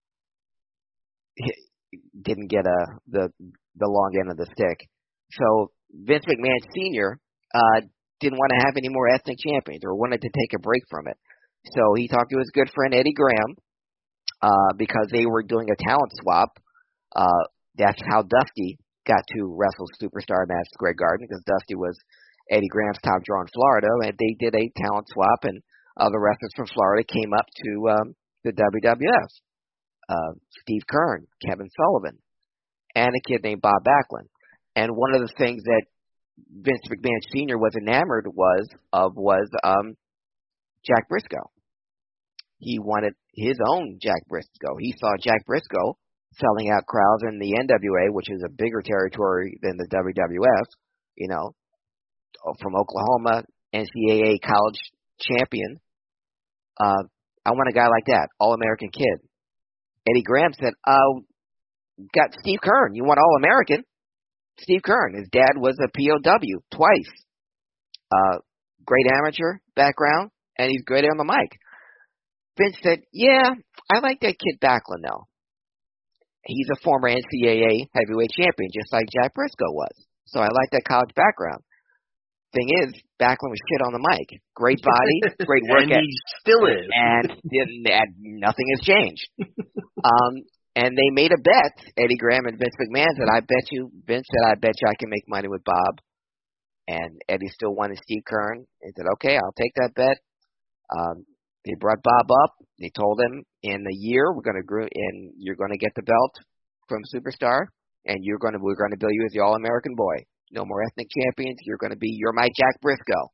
didn't get a the the long end of the stick. So Vince McMahon Senior uh, didn't want to have any more ethnic champions, or wanted to take a break from it. So he talked to his good friend Eddie Graham uh, because they were doing a talent swap. Uh, that's how Dusty got to wrestle Superstar Madison Square Garden, because Dusty was Eddie Graham's top draw in Florida, and they did a talent swap, and other wrestlers from Florida came up to um, the W W F. Uh, Steve Kern, Kevin Sullivan, and a kid named Bob Backlund. And one of the things that Vince McMahon Senior was enamored was of was um, Jack Briscoe. He wanted his own Jack Briscoe. He saw Jack Briscoe selling out crowds in the N W A, which is a bigger territory than the W W F, you know, from Oklahoma, N C A A college champion. Uh, I want a guy like that, All-American kid. Eddie Graham said, uh, got Steve Kern. You want All-American? Steve Kern. His dad was a P O W twice. Uh, great amateur background, and he's great on the mic. Vince said, yeah, I like that kid Backlund, though. He's a former N C A A heavyweight champion, just like Jack Briscoe was. So I like that college background. Thing is, Backlund was shit on the mic. Great body, great work. And he still is. And, and nothing has changed. um, and they made a bet, Eddie Graham and Vince McMahon said, I bet you, Vince said, I bet you I can make money with Bob. And Eddie still wanted Steve Kern. He said, okay, I'll take that bet. Um, they brought Bob up. They told him, in a year, we're going to grow, and you're going to get the belt from Superstar, and you're going to, we're going to bill you as the All-American boy. No more ethnic champions. You're going to be, you're my Jack Briscoe.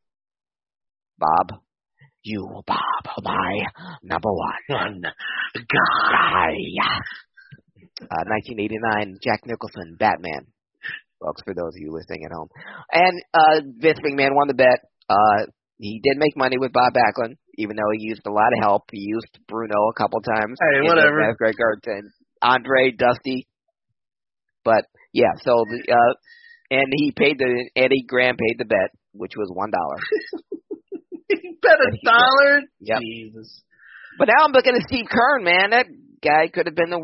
Bob, you, Bob, are my number one guy. Uh, nineteen eighty-nine, Jack Nicholson, Batman. Folks, for those of you listening at home. And uh, Vince McMahon won the bet. Uh, he did make money with Bob Backlund, even though he used a lot of help. He used Bruno a couple times. Hey, whatever. Greg and Andre, Dusty. But, yeah, so, the uh, and he paid the, Eddie Graham paid the bet, which was one dollar. He bet a dollar? Yep. Jesus. But now I'm looking at Steve Kern, man. That guy could have been the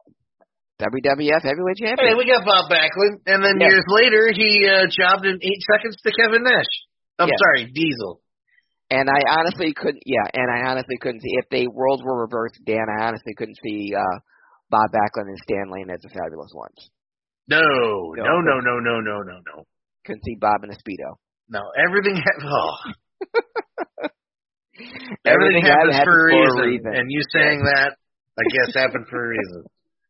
W W F Heavyweight Champion. Hey, we got Bob Backlund, and then yes. years later, he uh, jobbed in eight seconds to Kevin Nash. I'm yes. sorry, Diesel. And I honestly couldn't, yeah, and I honestly couldn't see, if the roles were reversed, Dan, I honestly couldn't see uh, Bob Backlund and Stan Lane as the Fabulous Ones. No, no, no, no, no, no, no, no, no. Couldn't see Bob in a Speedo. No, everything, ha- oh. everything, everything happens happens for, a, for reason. a reason. And you saying that, I guess, happened for a reason.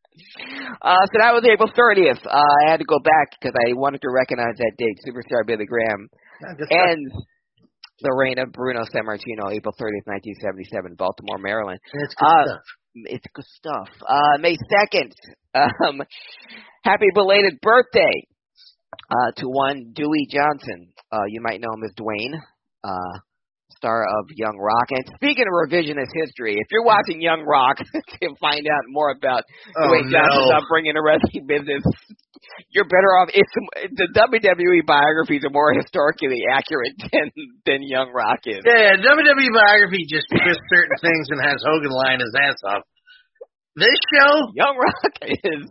Uh, so that was April thirtieth. Uh, I had to go back because I wanted to recognize that date. Superstar Billy Graham ends the reign of Bruno Sammartino, April thirtieth, nineteen seventy-seven, Baltimore, Maryland. It's good uh, stuff. It's good stuff. Uh, May second, um, happy belated birthday uh, to one Dewey Johnson. Uh, you might know him as Dwayne. Uh, star of Young Rock. And speaking of revisionist history, if you're watching Young Rock to find out more about oh, Dwayne no. Johnson's upbringing in the wrestling business, you're better off. It's, the W W E biographies are more historically accurate than than Young Rock is. Yeah, W W E biography just twists certain things and has Hogan line his ass off. This show, Young Rock is.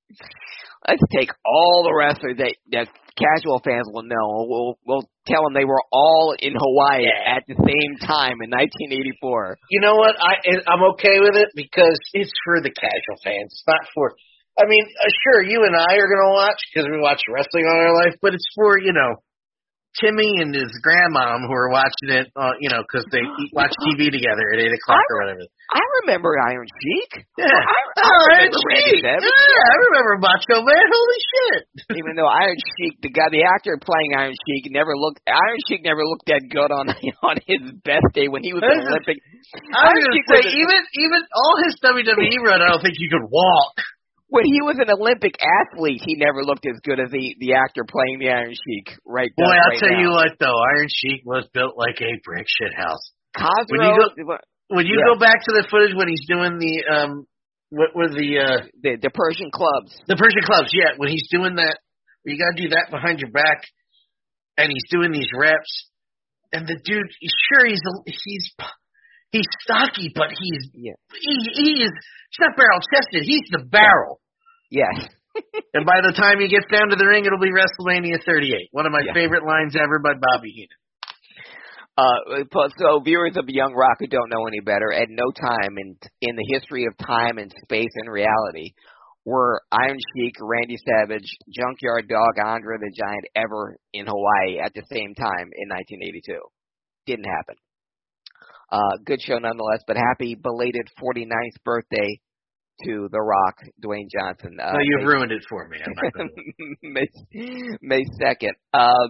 Let's take all the wrestlers that, that casual fans will know. We'll we'll tell them they were all in Hawaii yeah. at the same time in nineteen eighty-four. You know what? I I'm okay with it because it's for the casual fans. It's not for. I mean, uh, sure, you and I are gonna watch because we watch wrestling all our life, but it's for you know Timmy and his grandmom who are watching it. Uh, you know, because they eat, watch T V together at eight o'clock I, or whatever. I remember Iron Sheik. Yeah, I, I oh, Iron Sheik. Yeah, I remember Macho Man. Holy shit! Even though Iron Sheik, the guy, the actor playing Iron Sheik, never looked. Iron Sheik never looked that good on on his best day when he was an Olympic. I was going to say, even even all his W W E run, I don't think you could walk. When he was an Olympic athlete, he never looked as good as the the actor playing the Iron Sheik. Right. Boy, I'll right tell now. you what, though, Iron Sheik was built like a brick shit house. Cosmo, when you go, when you yeah. go back to the footage when he's doing the um, what were the uh, the the Persian clubs, the Persian clubs, yeah, when he's doing that, you got to do that behind your back, and he's doing these reps, and the dude, sure, he's he's he's stocky, but he's yeah. he, he is. He's not barrel chested. He's the barrel. Yes. And by the time he gets down to the ring, it'll be WrestleMania thirty-eight. One of my yeah. favorite lines ever by Bobby Heenan. Uh, so viewers of Young Rock who don't know any better, at no time in in the history of time and space and reality were Iron Sheik, Randy Savage, Junkyard Dog, Andre the Giant ever in Hawaii at the same time in nineteen eighty-two. Didn't happen. Uh, good show nonetheless, but happy belated forty-ninth birthday to The Rock, Dwayne Johnson. Uh, no, you've May, ruined it for me. I'm not gonna... May, May second. Uh,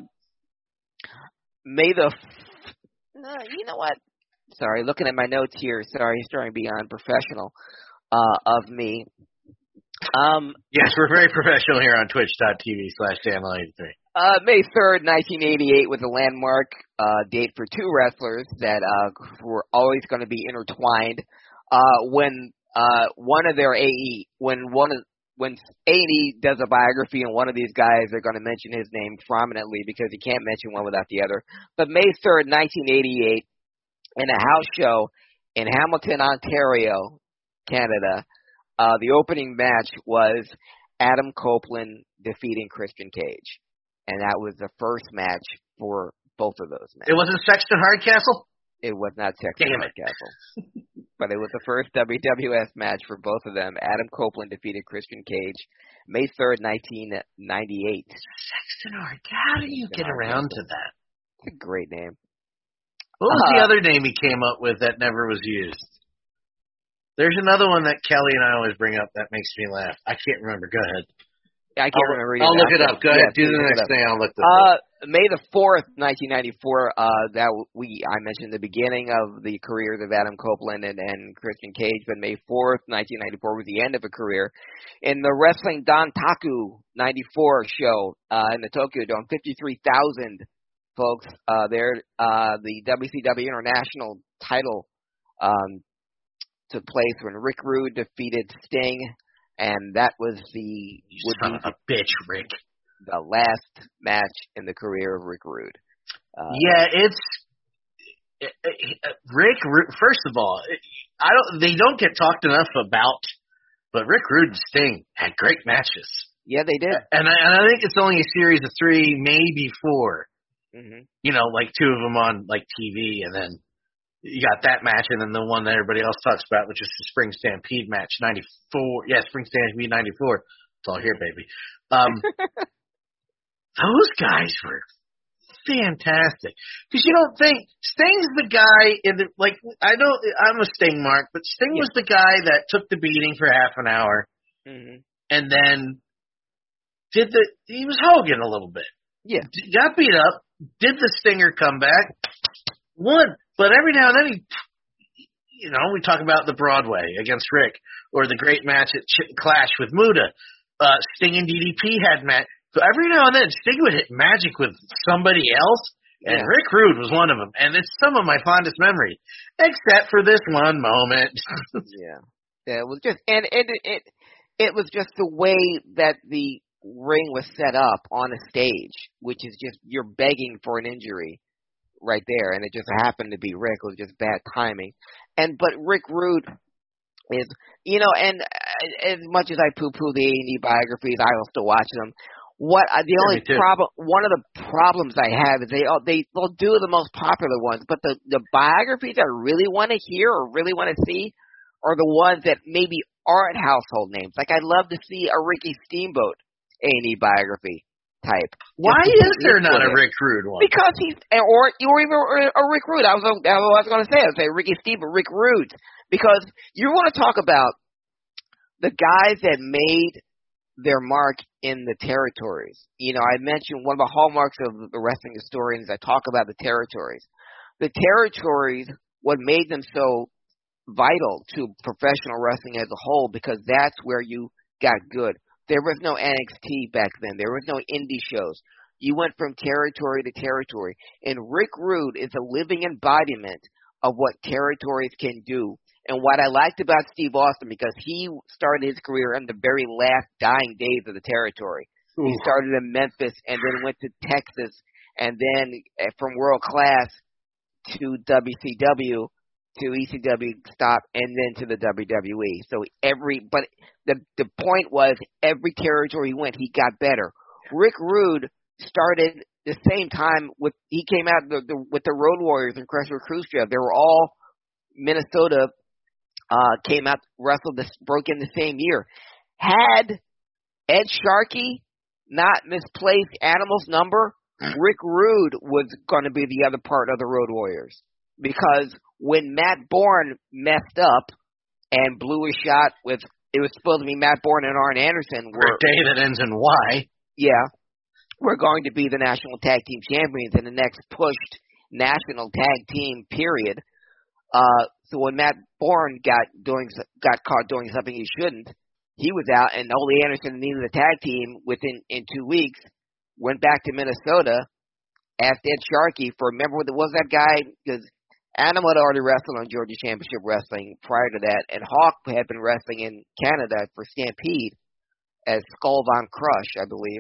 May the... Uh, you know what? Sorry, looking at my notes here. Sorry, starting to be unprofessional uh, of me. Um, yes, we're very professional here on twitch.tv slash Dan eighty-three. Uh, May third, nineteen eighty-eight was a landmark uh, date for two wrestlers that uh, were always going to be intertwined. Uh, when uh, one of their A E, when one of when A and E does a biography and one of these guys, they're going to mention his name prominently because you can't mention one without the other. But May third, nineteen eighty-eight, in a house show in Hamilton, Ontario, Canada, uh, the opening match was Adam Copeland defeating Christian Cage. And that was the first match for both of those matches. It wasn't Sexton Hardcastle? It was not Sexton Damn Hardcastle. But it was the first W W F match for both of them. Adam Copeland defeated Christian Cage May third, nineteen ninety-eight. Sexton Hardcastle. How do you get around to that? It's a great name. What was uh, the other name he came up with that never was used? There's another one that Kelly and I always bring up that makes me laugh. I can't remember. Go ahead. I can't I'll, remember. I'll look it that. up. Go yeah, ahead. Do the next thing. I'll look this uh, up. May the fourth, nineteen ninety-four. Uh, that we I mentioned the beginning of the careers of Adam Copeland and, and Christian Cage, but May fourth, nineteen ninety-four was the end of a career. In the Wrestling Dontaku ninety-four show uh, in the Tokyo Dome, fifty-three thousand folks uh, there. Uh, the W C W International title um, took place when Rick Rude defeated Sting, and that was the You would son be of a bitch, Rick. the last match in the career of Rick Rude. Uh, yeah, it's it, it, Rick Rude. First of all, I don't. They don't get talked enough about, but Rick Rude and Sting had great matches. Yeah, they did. And I, and I think it's only a series of three, maybe four. Mm-hmm. You know, like two of them on like T V, and then you got that match, and then the one that everybody else talks about, which is the Spring Stampede match, ninety-four. Yeah, Spring Stampede ninety-four. It's all here, baby. Um, those guys were fantastic. Because you don't think Sting's the guy in the like. I know I'm a Sting mark, but Sting yeah. was the guy that took the beating for half an hour, Mm-hmm. and then did the. He was Hogan a little bit. Yeah, Got beat up. Did the Stinger comeback? Won. But every now and then he, you know, we talk about the Broadway against Rick, or the great match at Ch- Clash with Muta. Uh, Sting and D D P had match. So every now and then Sting would hit magic with somebody else, and yeah. Rick Rude was one of them. And it's some of my fondest memories, except for this one moment. yeah, yeah. It was just, and it, it, it was just the way that the ring was set up on a stage, which is just you're begging for an injury right there, and it just happened to be Rick. It was just bad timing. And but Rick Rude is, you know, and as much as I poo-poo the A and E biographies, I will still watch them. What uh, the Yeah, only problem, one of the problems I have is they all they they'll do the most popular ones, but the the biographies I really want to hear or really want to see are the ones that maybe aren't household names. Like I'd love to see a Ricky Steamboat A and E biography type. Why is there not a Rick Rude one? Because he's or or even a Rick Rude. I was I was going to say I was say Ricky Steamboat, Rick Rude, because you want to talk about the guys that made their mark in the territories. You know, I mentioned one of the hallmarks of the wrestling historians that talk about the territories. The territories, what made them so vital to professional wrestling as a whole, because that's where you got good. There was no N X T back then. There was no indie shows. You went from territory to territory. And Rick Rude is a living embodiment of what territories can do. And what I liked about Steve Austin, because he started his career in the very last dying days of the territory. Ooh. He started in Memphis and then went to Texas, and then from World Class to W C W to E C W stop, and then to the W W E. So every, but the the point was every territory he went, he got better. Rick Rude started the same time with he came out the, the, with the Road Warriors and Crusher Khrushchev. They were all Minnesota. Uh, came out, wrestled, this, broke in the same year. Had Ed Sharkey not misplaced Animal's number, Rick Rude was going to be the other part of the Road Warriors. Because when Matt Bourne messed up and blew a shot with, it was supposed to be Matt Bourne and Arn Anderson. For a day that ends in Y. Yeah. We're going to be the National Tag Team Champions in the next pushed National Tag Team period. Uh, so when Matt Bourne got doing got caught doing something he shouldn't, he was out, and Ole Anderson needed a tag team within in two weeks. Went back to Minnesota, asked Ed Sharkey for remember what was that guy because Animal had already wrestled on Georgia Championship Wrestling prior to that, and Hawk had been wrestling in Canada for Stampede as Skull Von Crush, I believe.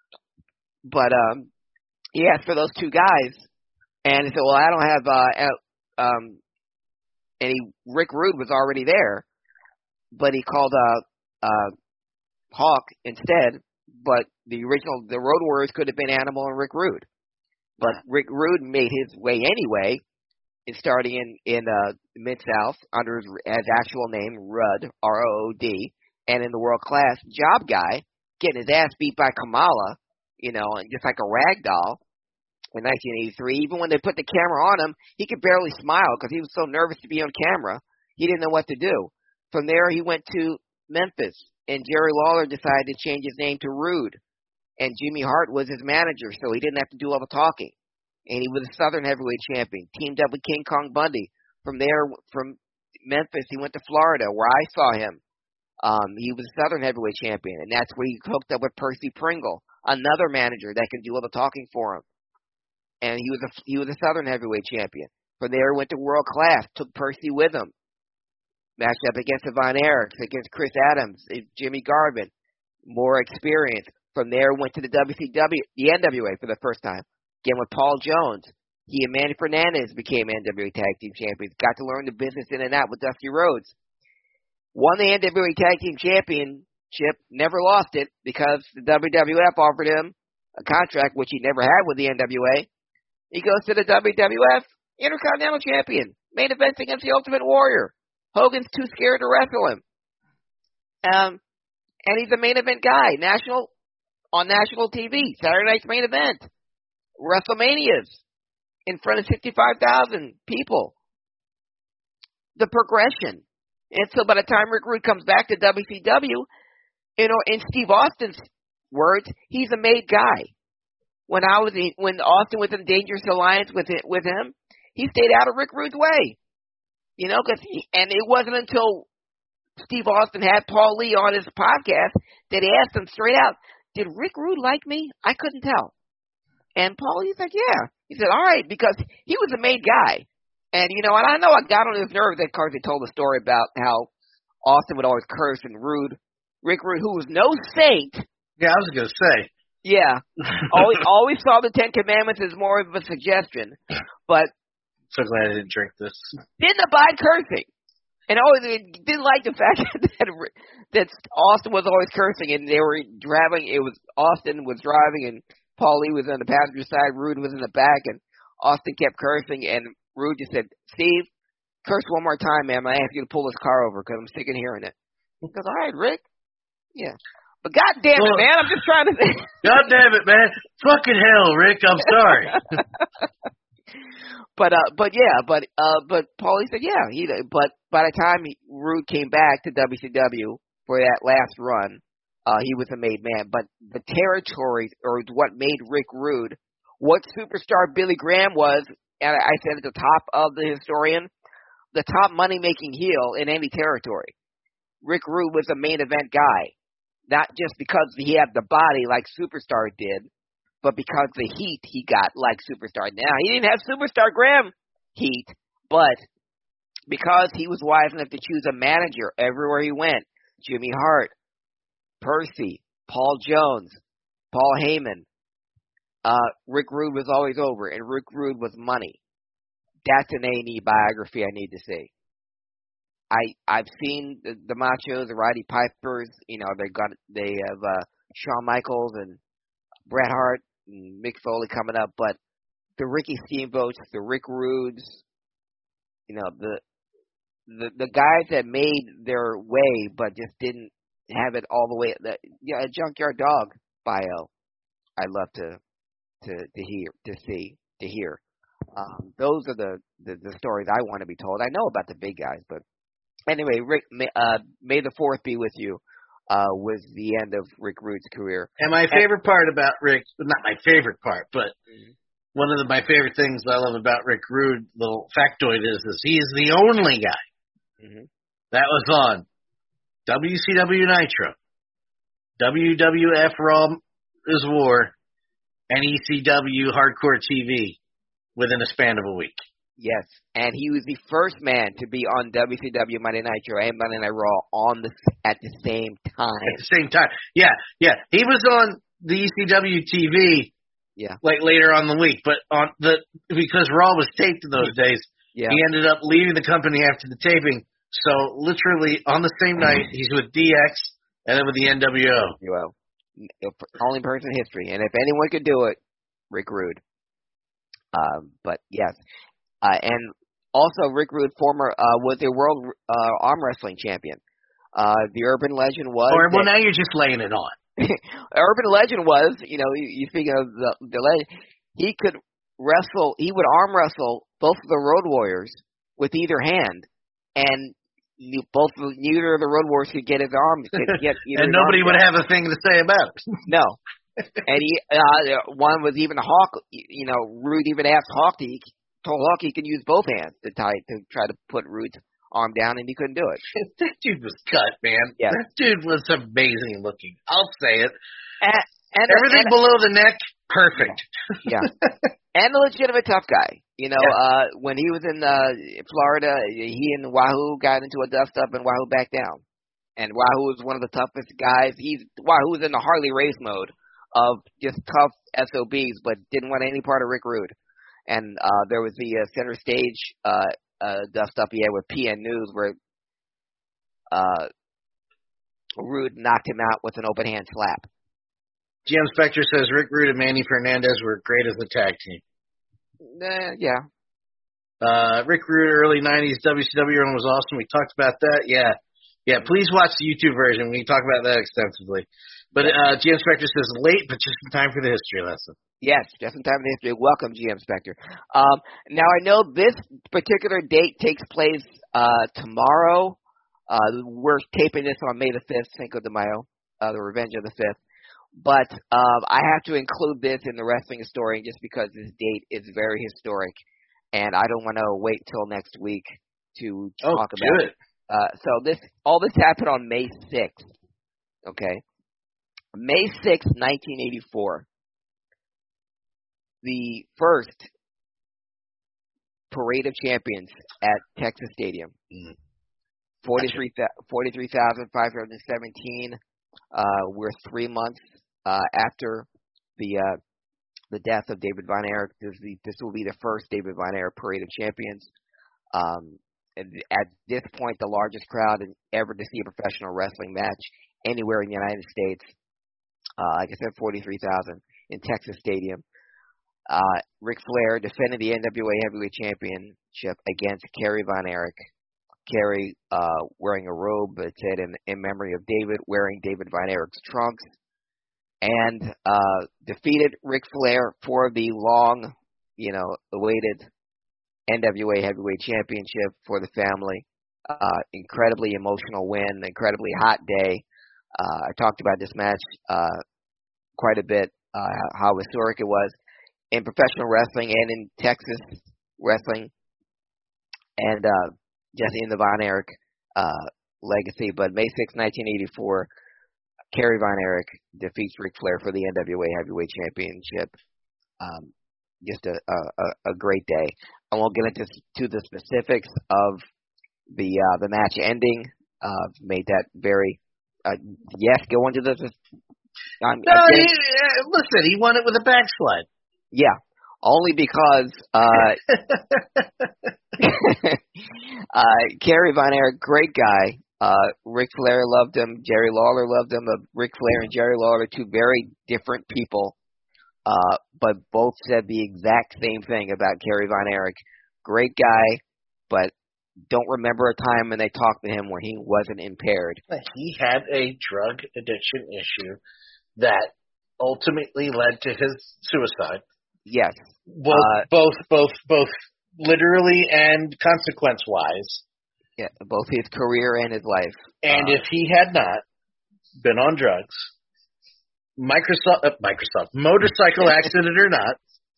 But um, he asked for those two guys, and he said, "Well, I don't have uh, um." And he, Rick Rude was already there, but he called uh, uh, Hawk instead. But the original, the Road Warriors could have been Animal and Rick Rude. But Rick Rude made his way anyway, starting in, in uh, Mid-South under his as actual name, Rudd, R O O D, and in the World Class, Job Guy, getting his ass beat by Kamala, you know, and just like a rag doll. In nineteen eighty-three, even when they put the camera on him, he could barely smile because he was so nervous to be on camera. He didn't know what to do. From there, he went to Memphis, and Jerry Lawler decided to change his name to Rude, and Jimmy Hart was his manager, so he didn't have to do all the talking. And he was a Southern Heavyweight Champion, teamed up with King Kong Bundy. From there, from Memphis, he went to Florida, where I saw him. Um, he was a Southern Heavyweight Champion, and that's where he hooked up with Percy Pringle, another manager that can do all the talking for him. And he was a he was a Southern Heavyweight Champion. From there, he went to World Class, took Percy with him. Matched up against Von Erichs, against Chris Adams, Jimmy Garvin, more experience. From there, went to the W C W, the N W A for the first time. Again with Paul Jones. He and Manny Fernandez became N W A Tag Team Champions. Got to learn the business in and out with Dusty Rhodes. Won the N W A Tag Team Championship, never lost it because the W W F offered him a contract, which he never had with the N W A. He goes to the W W F Intercontinental Champion, main events against the Ultimate Warrior. Hogan's too scared to wrestle him. Um, and he's a main event guy, national on national T V, Saturday night's main event, WrestleManias in front of sixty-five thousand people. The progression. And so by the time Rick Rude comes back to W C W, you know, in Steve Austin's words, he's a made guy. When I was in, when Austin was in Dangerous Alliance with it, with him, he stayed out of Rick Rude's way. You know, cause he, and it wasn't until Steve Austin had Paul Lee on his podcast that he asked him straight out, did Rick Rude like me? I couldn't tell. And Paul Lee's like, yeah. He said, all right, because he was a made guy. And, you know, and I know I got on his nerves that Carsey told the story about how Austin would always curse and Rude, Rick Rude, who was no saint. Yeah, I was going to say. Yeah. always, always saw the Ten Commandments as more of a suggestion. But so glad I didn't drink this. Didn't abide cursing. And always didn't like the fact that that Austin was always cursing and they were driving. It was Austin was driving and Paul Lee was on the passenger side. Rude was in the back and Austin kept cursing and Rude just said, Steve, curse one more time, man. I ask you to pull this car over because I'm sick of hearing it. He goes, all right, Rick. Yeah. But God damn it, man. I'm just trying to say. God damn it, man. Fucking hell, Rick. I'm sorry. But uh, but yeah, but uh, but Paulie said yeah. He but by the time he, Rude came back to W C W for that last run, uh, he was a made man. But the territories or what made Rick Rude, what superstar Billy Graham was, and I said at the top of the historian, the top money making heel in any territory. Rick Rude was a main event guy, not just because he had the body like Superstar did, but because the heat he got like Superstar. Now, he didn't have Superstar Graham heat, but because he was wise enough to choose a manager everywhere he went, Jimmy Hart, Percy, Paul Jones, Paul Heyman, uh, Rick Rude was always over, and Rick Rude was money. That's an A and E biography I need to see. I, I've seen the, the Machos, the Roddy Pipers, you know, they got, they have, uh, Shawn Michaels and Bret Hart and Mick Foley coming up, but the Ricky Steamboats, the Rick Rudes, you know, the, the, the guys that made their way, but just didn't have it all the way, the, yeah, a Junkyard Dog bio, I'd love to, to, to hear, to see, to hear. Um, those are the, the, the stories I want to be told. I know about the big guys, but anyway, Rick, uh, May the fourth be with you, uh, was the end of Rick Rude's career. And my favorite and, part about Rick, not my favorite part, but mm-hmm. one of the, my favorite things I love about Rick Rude, little factoid is, is he is the only guy mm-hmm. that was on W C W Nitro, W W F Raw is War, and E C W Hardcore T V within a span of a week. Yes, and he was the first man to be on W C W Monday Nitro and Monday Night Raw on the at the same time. At the same time, yeah, yeah. He was on the E C W T V, yeah, like later on the week, but on the because Raw was taped in those days, yeah. he ended up leaving the company after the taping. So literally on the same night, he's with D X and then with the N W O. Well, only person in history, and if anyone could do it, Rick Rude. Um, but yes. Uh, and also, Rick Rude, former, uh, was a world uh, arm wrestling champion. Uh, the urban legend was. Or, well, now you're just laying it on. Urban legend was, you know, you, you speak of the, the legend, he could wrestle, he would arm wrestle both of the Road Warriors with either hand, and both neither of the Road Warriors could get his arms. Could get and nobody would have a thing to say about it. No. And he, uh, one was even Hawk. You know, Rude even asked Hawk to, he told Hawk he could use both hands to tie to try to put Rude's arm down, and he couldn't do it. That dude was cut, man. Yeah. That dude was amazing looking. I'll say it. And, and everything and, below the neck, perfect. Yeah. And a legitimate tough guy. You know, yeah. uh, when he was in uh, Florida, he and Wahoo got into a dust up, and Wahoo backed down. And Wahoo was one of the toughest guys. He's Wahoo was in the Harley Race mode of just tough S O Bs, but didn't want any part of Rick Rude. And uh, there was the uh, center stage uh, uh, dust up he had with P N News, where uh, Rude knocked him out with an open hand slap. G M Spectre says Rick Rude and Manny Fernandez were great as a tag team. Uh, yeah. Uh, Rick Rude, early nineties W C W run was awesome. We talked about that. Yeah. Yeah, please watch the YouTube version. We talk about that extensively. But uh, G M Spectre says late, but just in time for the history lesson. Yes, just in time for the history. Welcome, G M Spectre. Um, now, I know this particular date takes place uh, tomorrow. Uh, we're taping this on May the fifth, Cinco de Mayo, uh, the Revenge of the fifth. But um, I have to include this in the wrestling historian just because this date is very historic, and I don't want to wait till next week to oh, talk about good. it. Uh, so this, all this happened on May sixth. Okay, May sixth, nineteen eighty-four. The first Parade of Champions at Texas Stadium. Mm. forty-three thousand five hundred seventeen. Uh, we're three months uh, after the uh, the death of David Von Erich. This, the, this will be the first David Von Erich Parade of Champions. Um, at this point, the largest crowd ever to see a professional wrestling match anywhere in the United States. Uh, like I said, forty-three thousand in Texas Stadium. Uh, Ric Flair defended the N W A Heavyweight Championship against Kerry Von Erich. Kerry uh, wearing a robe that said in, in memory of David, wearing David Von Erich's trunks, and uh, defeated Ric Flair for the long, you know, awaited N W A Heavyweight Championship for the family. Uh, incredibly emotional win, incredibly hot day. Uh, I talked about this match uh, quite a bit, uh, how historic it was in professional wrestling and in Texas wrestling, and uh, just in the Von Erich uh, legacy. But May sixth, nineteen eighty-four, Kerry Von Erich defeats Ric Flair for the N W A Heavyweight Championship. Um, just a, a, a great day. I won't get into to the specifics of the uh, the match ending. Uh, made that very uh, yes. Go into the. I'm, no, he, uh, listen. He won it with a backslide. Yeah, only because uh, uh, Kerry Von Erich, great guy. Uh, Ric Flair loved him. Jerry Lawler loved him. Uh, Ric Flair and Jerry Lawler, two very different people, uh, but both said the exact same thing about Kerry Von Erich. Great guy, but don't remember a time when they talked to him where he wasn't impaired. He had a drug addiction issue that ultimately led to his suicide. Yes. Both, uh, both, both, both literally and consequence-wise. Yeah, both his career and his life. And uh, if he had not been on drugs, Microsoft, uh, Microsoft, motorcycle accident or not,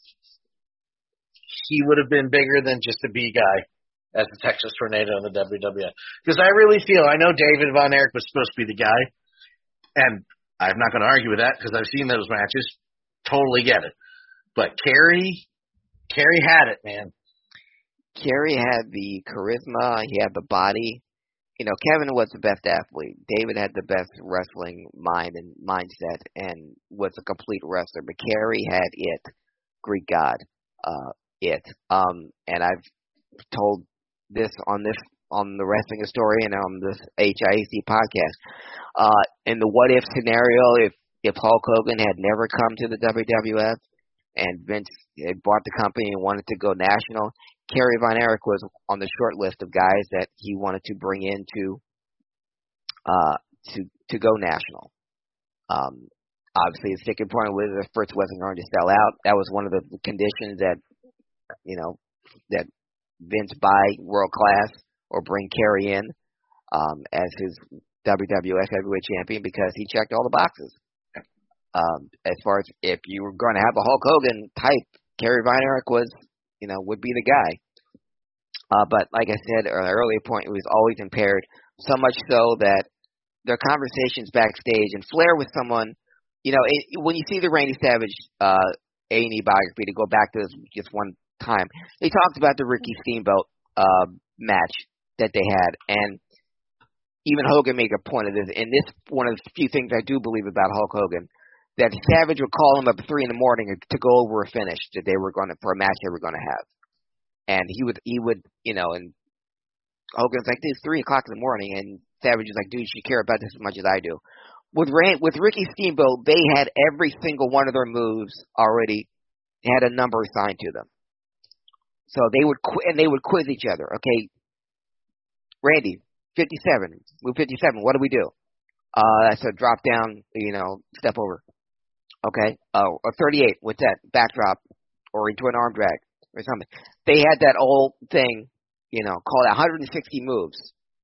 he would have been bigger than just a B guy as the Texas Tornado in the W W F. Because I really feel, I know David Von Erich was supposed to be the guy, and I'm not going to argue with that because I've seen those matches. Totally get it. But Kerry, Kerry had it, man. Kerry had the charisma. He had the body. You know, Kevin was the best athlete. David had the best wrestling mind and mindset and was a complete wrestler. But Kerry had it. Greek God, uh, it. Um, and I've told this on this on the Wrestling Historian on this H I A C podcast. Uh, in the what if scenario, if if Hulk Hogan had never come to the W W F and Vince had bought the company and wanted to go national, Kerry Von Erich was on the short list of guys that he wanted to bring into uh, to to go national. Um, obviously, the sticking point was that Fritz wasn't going to sell out. That was one of the conditions that you know that Vince buy world class or bring Kerry in. um, as his W W F Heavyweight Champion because he checked all the boxes. Um, as far as if you were going to have a Hulk Hogan type, Kerry Von Erich was, you know, would be the guy. Uh, but like I said, at an earlier point, it was always impaired, so much so that their conversations backstage, and Flair was someone, you know, it, when you see the Randy Savage uh, A and E biography, to go back to this just one time, they talked about the Ricky Steamboat uh, match that they had, and even Hogan made a point of this, and this one of the few things I do believe about Hulk Hogan, that Savage would call him up at three in the morning to go over a finish that they were going to, for a match they were going to have. And he would, he would, you know, and Hogan's like, it's three o'clock in the morning, and Savage is like, dude, you care about this as much as I do. With Rand, with Ricky Steamboat, they had every single one of their moves already had a number assigned to them. So they would, qu- and they would quiz each other. Okay, Randy, fifty-seven, move fifty-seven, what do we do? Uh, that's a drop down, you know, step over. Okay, oh, or thirty-eight, what's that? Backdrop, or into an arm drag, or something. They had that old thing, you know, called one hundred sixty moves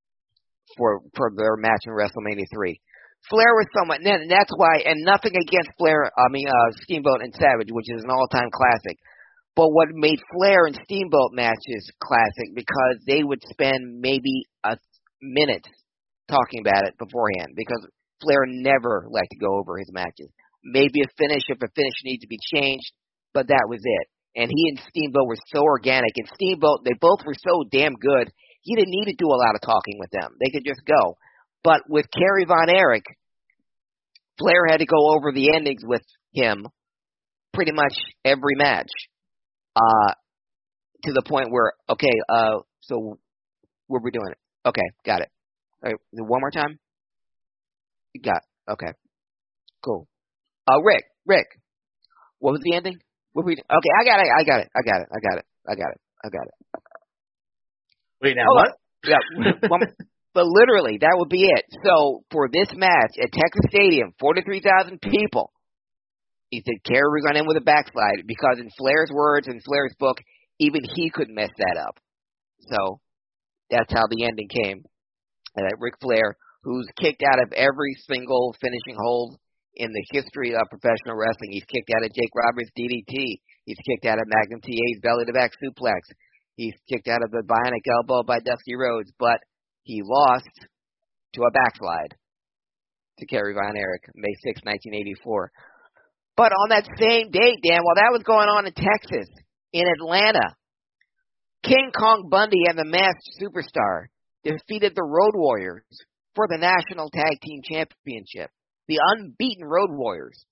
for for their match in WrestleMania three. Flair was somewhat, and that's why, and nothing against Flair, I mean, uh, Steamboat and Savage, which is an all-time classic. But what made Flair and Steamboat matches classic, because they would spend maybe a minute talking about it beforehand, because Flair never liked to go over his matches. Maybe a finish if a finish needed to be changed, but that was it. And he and Steamboat were so organic, and Steamboat, they both were so damn good, he didn't need to do a lot of talking with them. They could just go. But with Kerry Von Erich, Flair had to go over the endings with him pretty much every match, uh, to the point where, okay, uh, so where we doing it? Okay, got it. All right, one more time? You got it. Okay, cool. Uh, Rick, Rick, what was the ending? What we? Okay, I got it, I got it, I got it, I got it, I got it, I got it. Wait, now oh, what? Yeah, one, but literally, that would be it. So, for this match at Texas Stadium, forty-three thousand people, he said, Kerry, we're going to end with a backslide, because in Flair's words, in Flair's book, even he couldn't mess that up. So, that's how the ending came. And that Ric Flair, who's kicked out of every single finishing hold in the history of professional wrestling. He's kicked out of Jake Roberts' D D T. He's kicked out of Magnum T A's belly-to-back suplex. He's kicked out of the bionic elbow by Dusty Rhodes, but he lost to a backslide to Kerry Von Erich, May sixth, nineteen eighty-four. But on that same date, Dan, while that was going on in Texas, in Atlanta, King Kong Bundy and the Masked Superstar defeated the Road Warriors for the National Tag Team Championship. The unbeaten Road Warriors,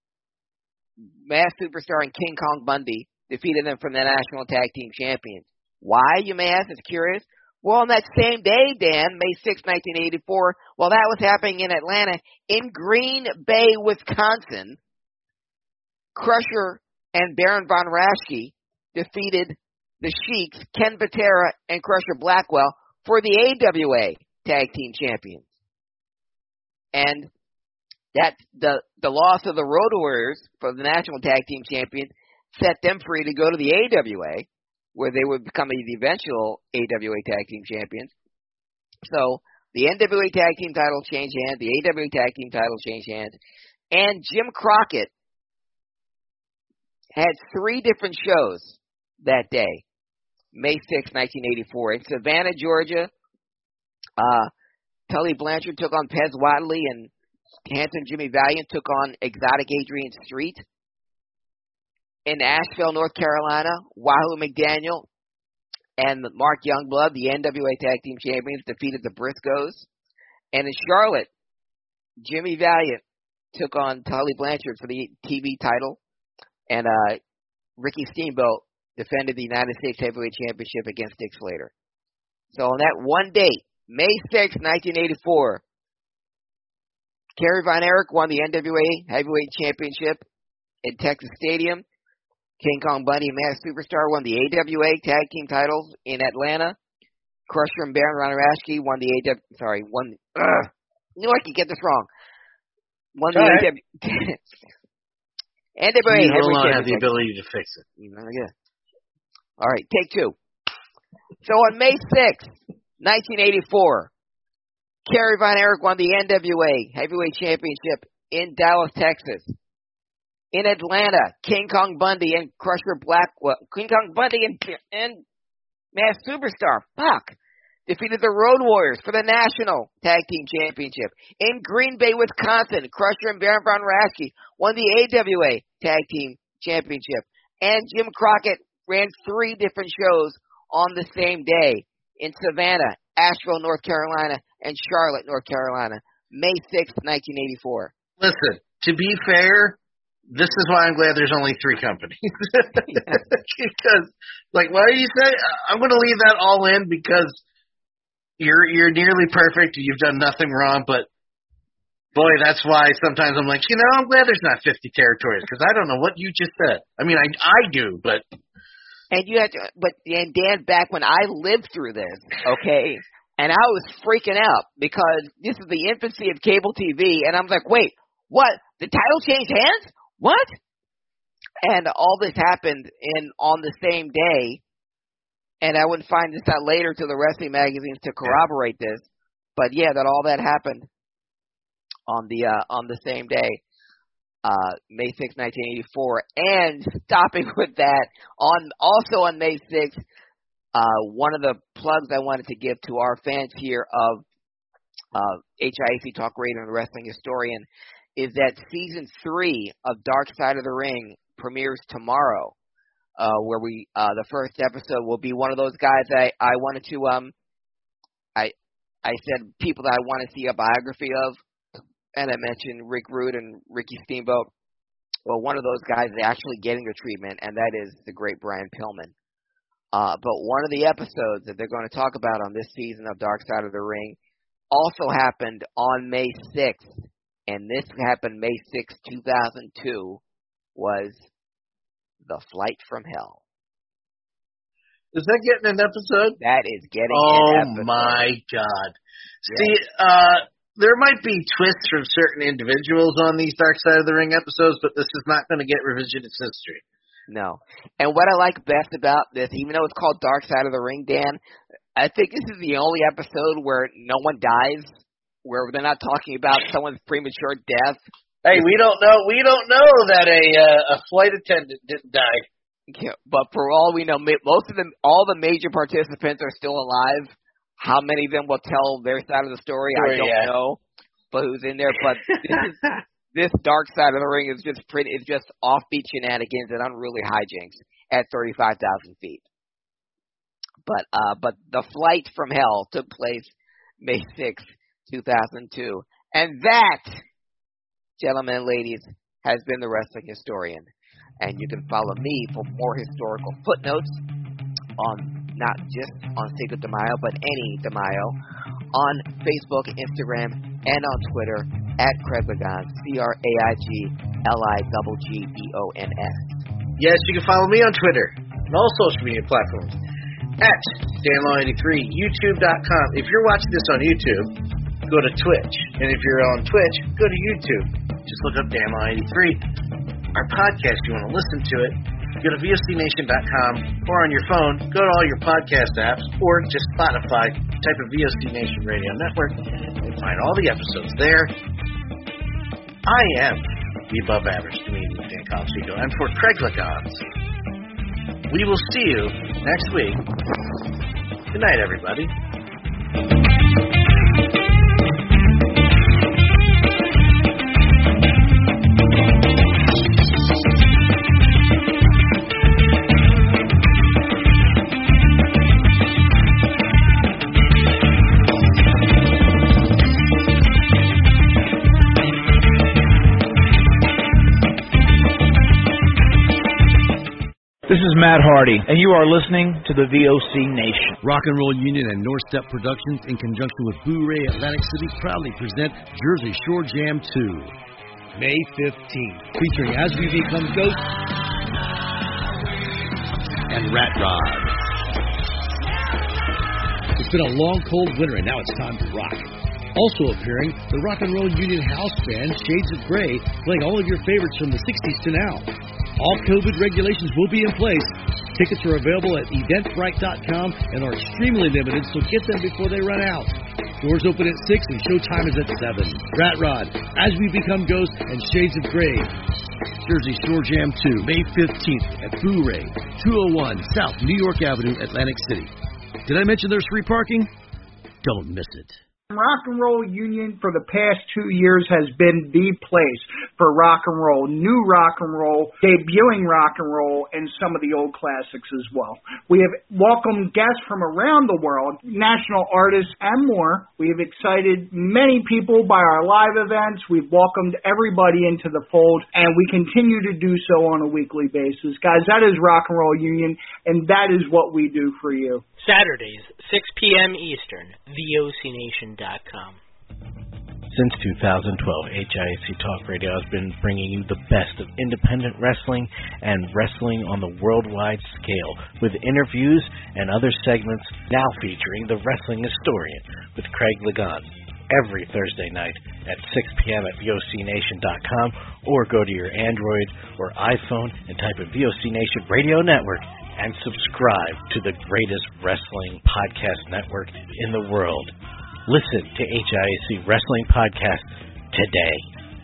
Masked Superstar and King Kong Bundy, defeated them from the National Tag Team Champions. Why, you may ask? It's curious. Well, on that same day, Dan, May sixth, nineteen eighty-four, while that was happening in Atlanta, in Green Bay, Wisconsin, Crusher and Baron Von Raschke defeated the Sheiks, Ken Patera and Crusher Blackwell, for the A W A Tag Team Champions. And that the the loss of the Road Warriors for the National Tag Team Champions set them free to go to the A W A, where they would become the eventual A W A Tag Team Champions. So the N W A Tag Team title changed hands, the A W A Tag Team title changed hands, and Jim Crockett had three different shows that day, May sixth, nineteen eighty-four. In Savannah, Georgia, uh, Tully Blanchard took on Pez Whatley, and Handsome Jimmy Valiant took on Exotic Adrian Street. In Asheville, North Carolina, Wahoo McDaniel and Mark Youngblood, the N W A Tag Team Champions, defeated the Briscoes. And in Charlotte, Jimmy Valiant took on Tully Blanchard for the T V title, and uh, Ricky Steamboat defended the United States Heavyweight Championship against Dick Slater. So on that one date, May sixth, nineteen eighty-four, Kerry Von Erich won the N W A Heavyweight Championship in Texas Stadium. King Kong Bundy and Masked Superstar won the A W A Tag Team titles in Atlanta. Crusher and Baron Von Raschke won the A W A, sorry, won, ugh, I knew I could get this wrong. Won the right. A W A, N W A You Heavyweight will not Championship. have the ability to fix it. Yeah. All right, take two. So on May sixth, nineteen eighty-four, Kerry Von Erich won the N W A Heavyweight Championship in Dallas, Texas. In Atlanta, King Kong Bundy and Crusher Blackwell, King Kong Bundy and, and Masked Superstar, fuck, defeated the Road Warriors for the National Tag Team Championship. In Green Bay, Wisconsin, Crusher and Baron Von Raschke won the A W A Tag Team Championship. And Jim Crockett ran three different shows on the same day in Savannah, Asheville, North Carolina, and Charlotte, North Carolina, May sixth, nineteen eighty-four. Listen, to be fair, this is why I'm glad there's only three companies. Because, like, why do you say, I'm going to leave that all in because you're you're nearly perfect, you've done nothing wrong, but, boy, that's why sometimes I'm like, you know, I'm glad there's not fifty territories because I don't know what you just said. I mean, I I do, but. And you have to, but, and Dan, back when I lived through this, okay, and I was freaking out because this is the infancy of cable T V, and I'm like, wait, what? The title changed hands? What? And all this happened in on the same day, and I wouldn't find this out later to the wrestling magazines to corroborate this, but yeah, that all that happened on the uh, on the same day, uh, May sixth, nineteen eighty-four, and stopping with that, on also on May sixth, uh, one of the plugs I wanted to give to our fans here of uh, H I A C Talk Radio and the Wrestling Historian is that season three of Dark Side of the Ring premieres tomorrow, uh, where we uh, the first episode will be one of those guys I, I wanted to um I I said people that I want to see a biography of, and I mentioned Rick Rude and Ricky Steamboat. Well, one of those guys is actually getting the treatment, and that is the great Brian Pillman. Uh, but one of the episodes that they're going to talk about on this season of Dark Side of the Ring also happened on May sixth. And this happened May sixth, two thousand two, was The Flight from Hell. Is that getting an episode? That is getting oh an episode. Oh, my God. Yes. See, uh, there might be twists from certain individuals on these Dark Side of the Ring episodes, but this is not going to get revisionist history. No. And what I like best about this, even though it's called Dark Side of the Ring, Dan, I think this is the only episode where no one dies, where they're not talking about someone's premature death. Hey, we don't know. We don't know that a uh, a flight attendant didn't die. Yeah, but for all we know, most of them, all the major participants are still alive. How many of them will tell their side of the story, Sure, I don't yeah. know. But who's in there? But this is this Dark Side of the Ring is just pretty. It's just offbeat shenanigans and unruly hijinks at thirty-five thousand feet. But uh, but the Flight from Hell took place May sixth, two thousand two. And that, gentlemen and ladies, has been the Wrestling Historian. And you can follow me for more historical footnotes on not just on Cinco de Mayo, but any de Mayo, on Facebook, Instagram, and on Twitter at Craig Ligons, C R A I G L I G G E O N S. Yes, you can follow me on Twitter and all social media platforms at Dan Law eighty-three, YouTube dot com. If you're watching this on YouTube, go to Twitch. And if you're on Twitch, go to YouTube. Just look up Dan Law eighty-three. Our podcast, you want to listen to it, go to V O C Nation dot com, or on your phone, go to all your podcast apps, or just Spotify, type of V O C Nation Radio Network, and find all the episodes there. I am the above average comedian, Dan Colchico, and for Craig Ligons, we will see you next week. Good night, everybody. This is Matt Hardy, and you are listening to the V O C Nation. Rock and Roll Union and North Step Productions, in conjunction with Boo Ray Atlantic City, proudly present Jersey Shore Jam two, May fifteenth, featuring As We Become Ghosts and Rat Rod. It's been a long, cold winter, and now it's time to rock. Also appearing, the Rock and Roll Union house band, Shades of Grey, playing all of your favorites from the sixties to now. All COVID regulations will be in place. Tickets are available at eventbrite dot com and are extremely limited, so get them before they run out. Doors open at six and showtime is at seven. Rat Rod, As We Become Ghosts, and Shades of Grey. Jersey Shore Jam two, May fifteenth at Boo Ray, two oh one South New York Avenue, Atlantic City. Did I mention there's free parking? Don't miss it. Rock and Roll Union for the past two years has been the place for rock and roll, new rock and roll, debuting rock and roll, and some of the old classics as well. We have welcomed guests from around the world, national artists, and more. We have excited many people by our live events. We've welcomed everybody into the fold, and we continue to do so on a weekly basis. Guys, that is Rock and Roll Union, and that is what we do for you. Saturdays, six p.m. Eastern, V O C Nation dot com. Since two thousand twelve, H I A C Talk Radio has been bringing you the best of independent wrestling and wrestling on the worldwide scale, with interviews and other segments now featuring the Wrestling Historian with Craig Ligon. Every Thursday night at six p.m. at V O C Nation dot com, or go to your Android or iPhone and type in V O C Nation Radio Network and subscribe to the greatest wrestling podcast network in the world. Listen to H I A C Wrestling Podcast today.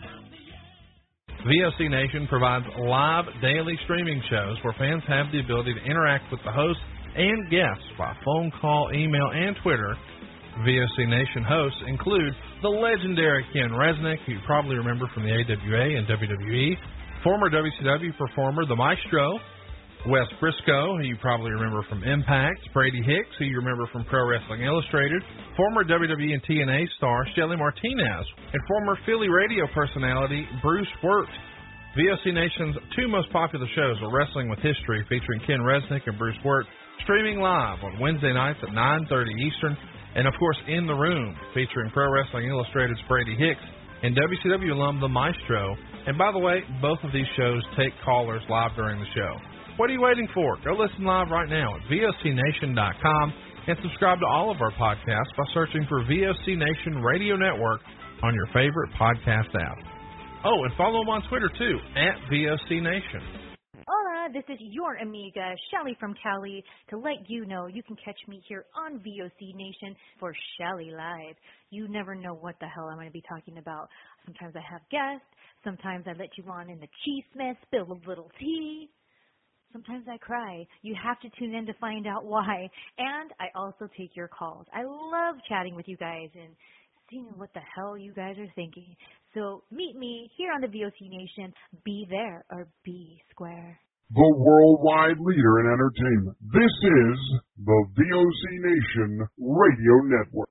V O C Nation provides live daily streaming shows where fans have the ability to interact with the hosts and guests by phone call, email, and Twitter. V O C Nation hosts include the legendary Ken Resnick, who you probably remember from the A W A and W W E, former W C W performer The Maestro, Wes Briscoe, who you probably remember from Impact, Brady Hicks, who you remember from Pro Wrestling Illustrated, former W W E and T N A star Shelly Martinez, and former Philly radio personality Bruce Wirt. V O C Nation's two most popular shows are Wrestling with History, featuring Ken Resnick and Bruce Wirt, streaming live on Wednesday nights at nine thirty Eastern, and of course In the Room, featuring Pro Wrestling Illustrated's Brady Hicks and W C W alum The Maestro. And by the way, both of these shows take callers live during the show. What are you waiting for? Go listen live right now at V O C Nation dot com and subscribe to all of our podcasts by searching for V O C Nation Radio Network on your favorite podcast app. Oh, and follow them on Twitter, too, at V O C Nation. Hola, this is your amiga, Shelly from Cali, to let you know you can catch me here on V O C Nation for Shelly Live. You never know what the hell I'm going to be talking about. Sometimes I have guests. Sometimes I let you on in the cheese-mess, spill a little tea. Sometimes I cry. You have to tune in to find out why. And I also take your calls. I love chatting with you guys and seeing what the hell you guys are thinking. So meet me here on the V O C Nation. Be there or be square. The worldwide leader in entertainment. This is the V O C Nation Radio Network.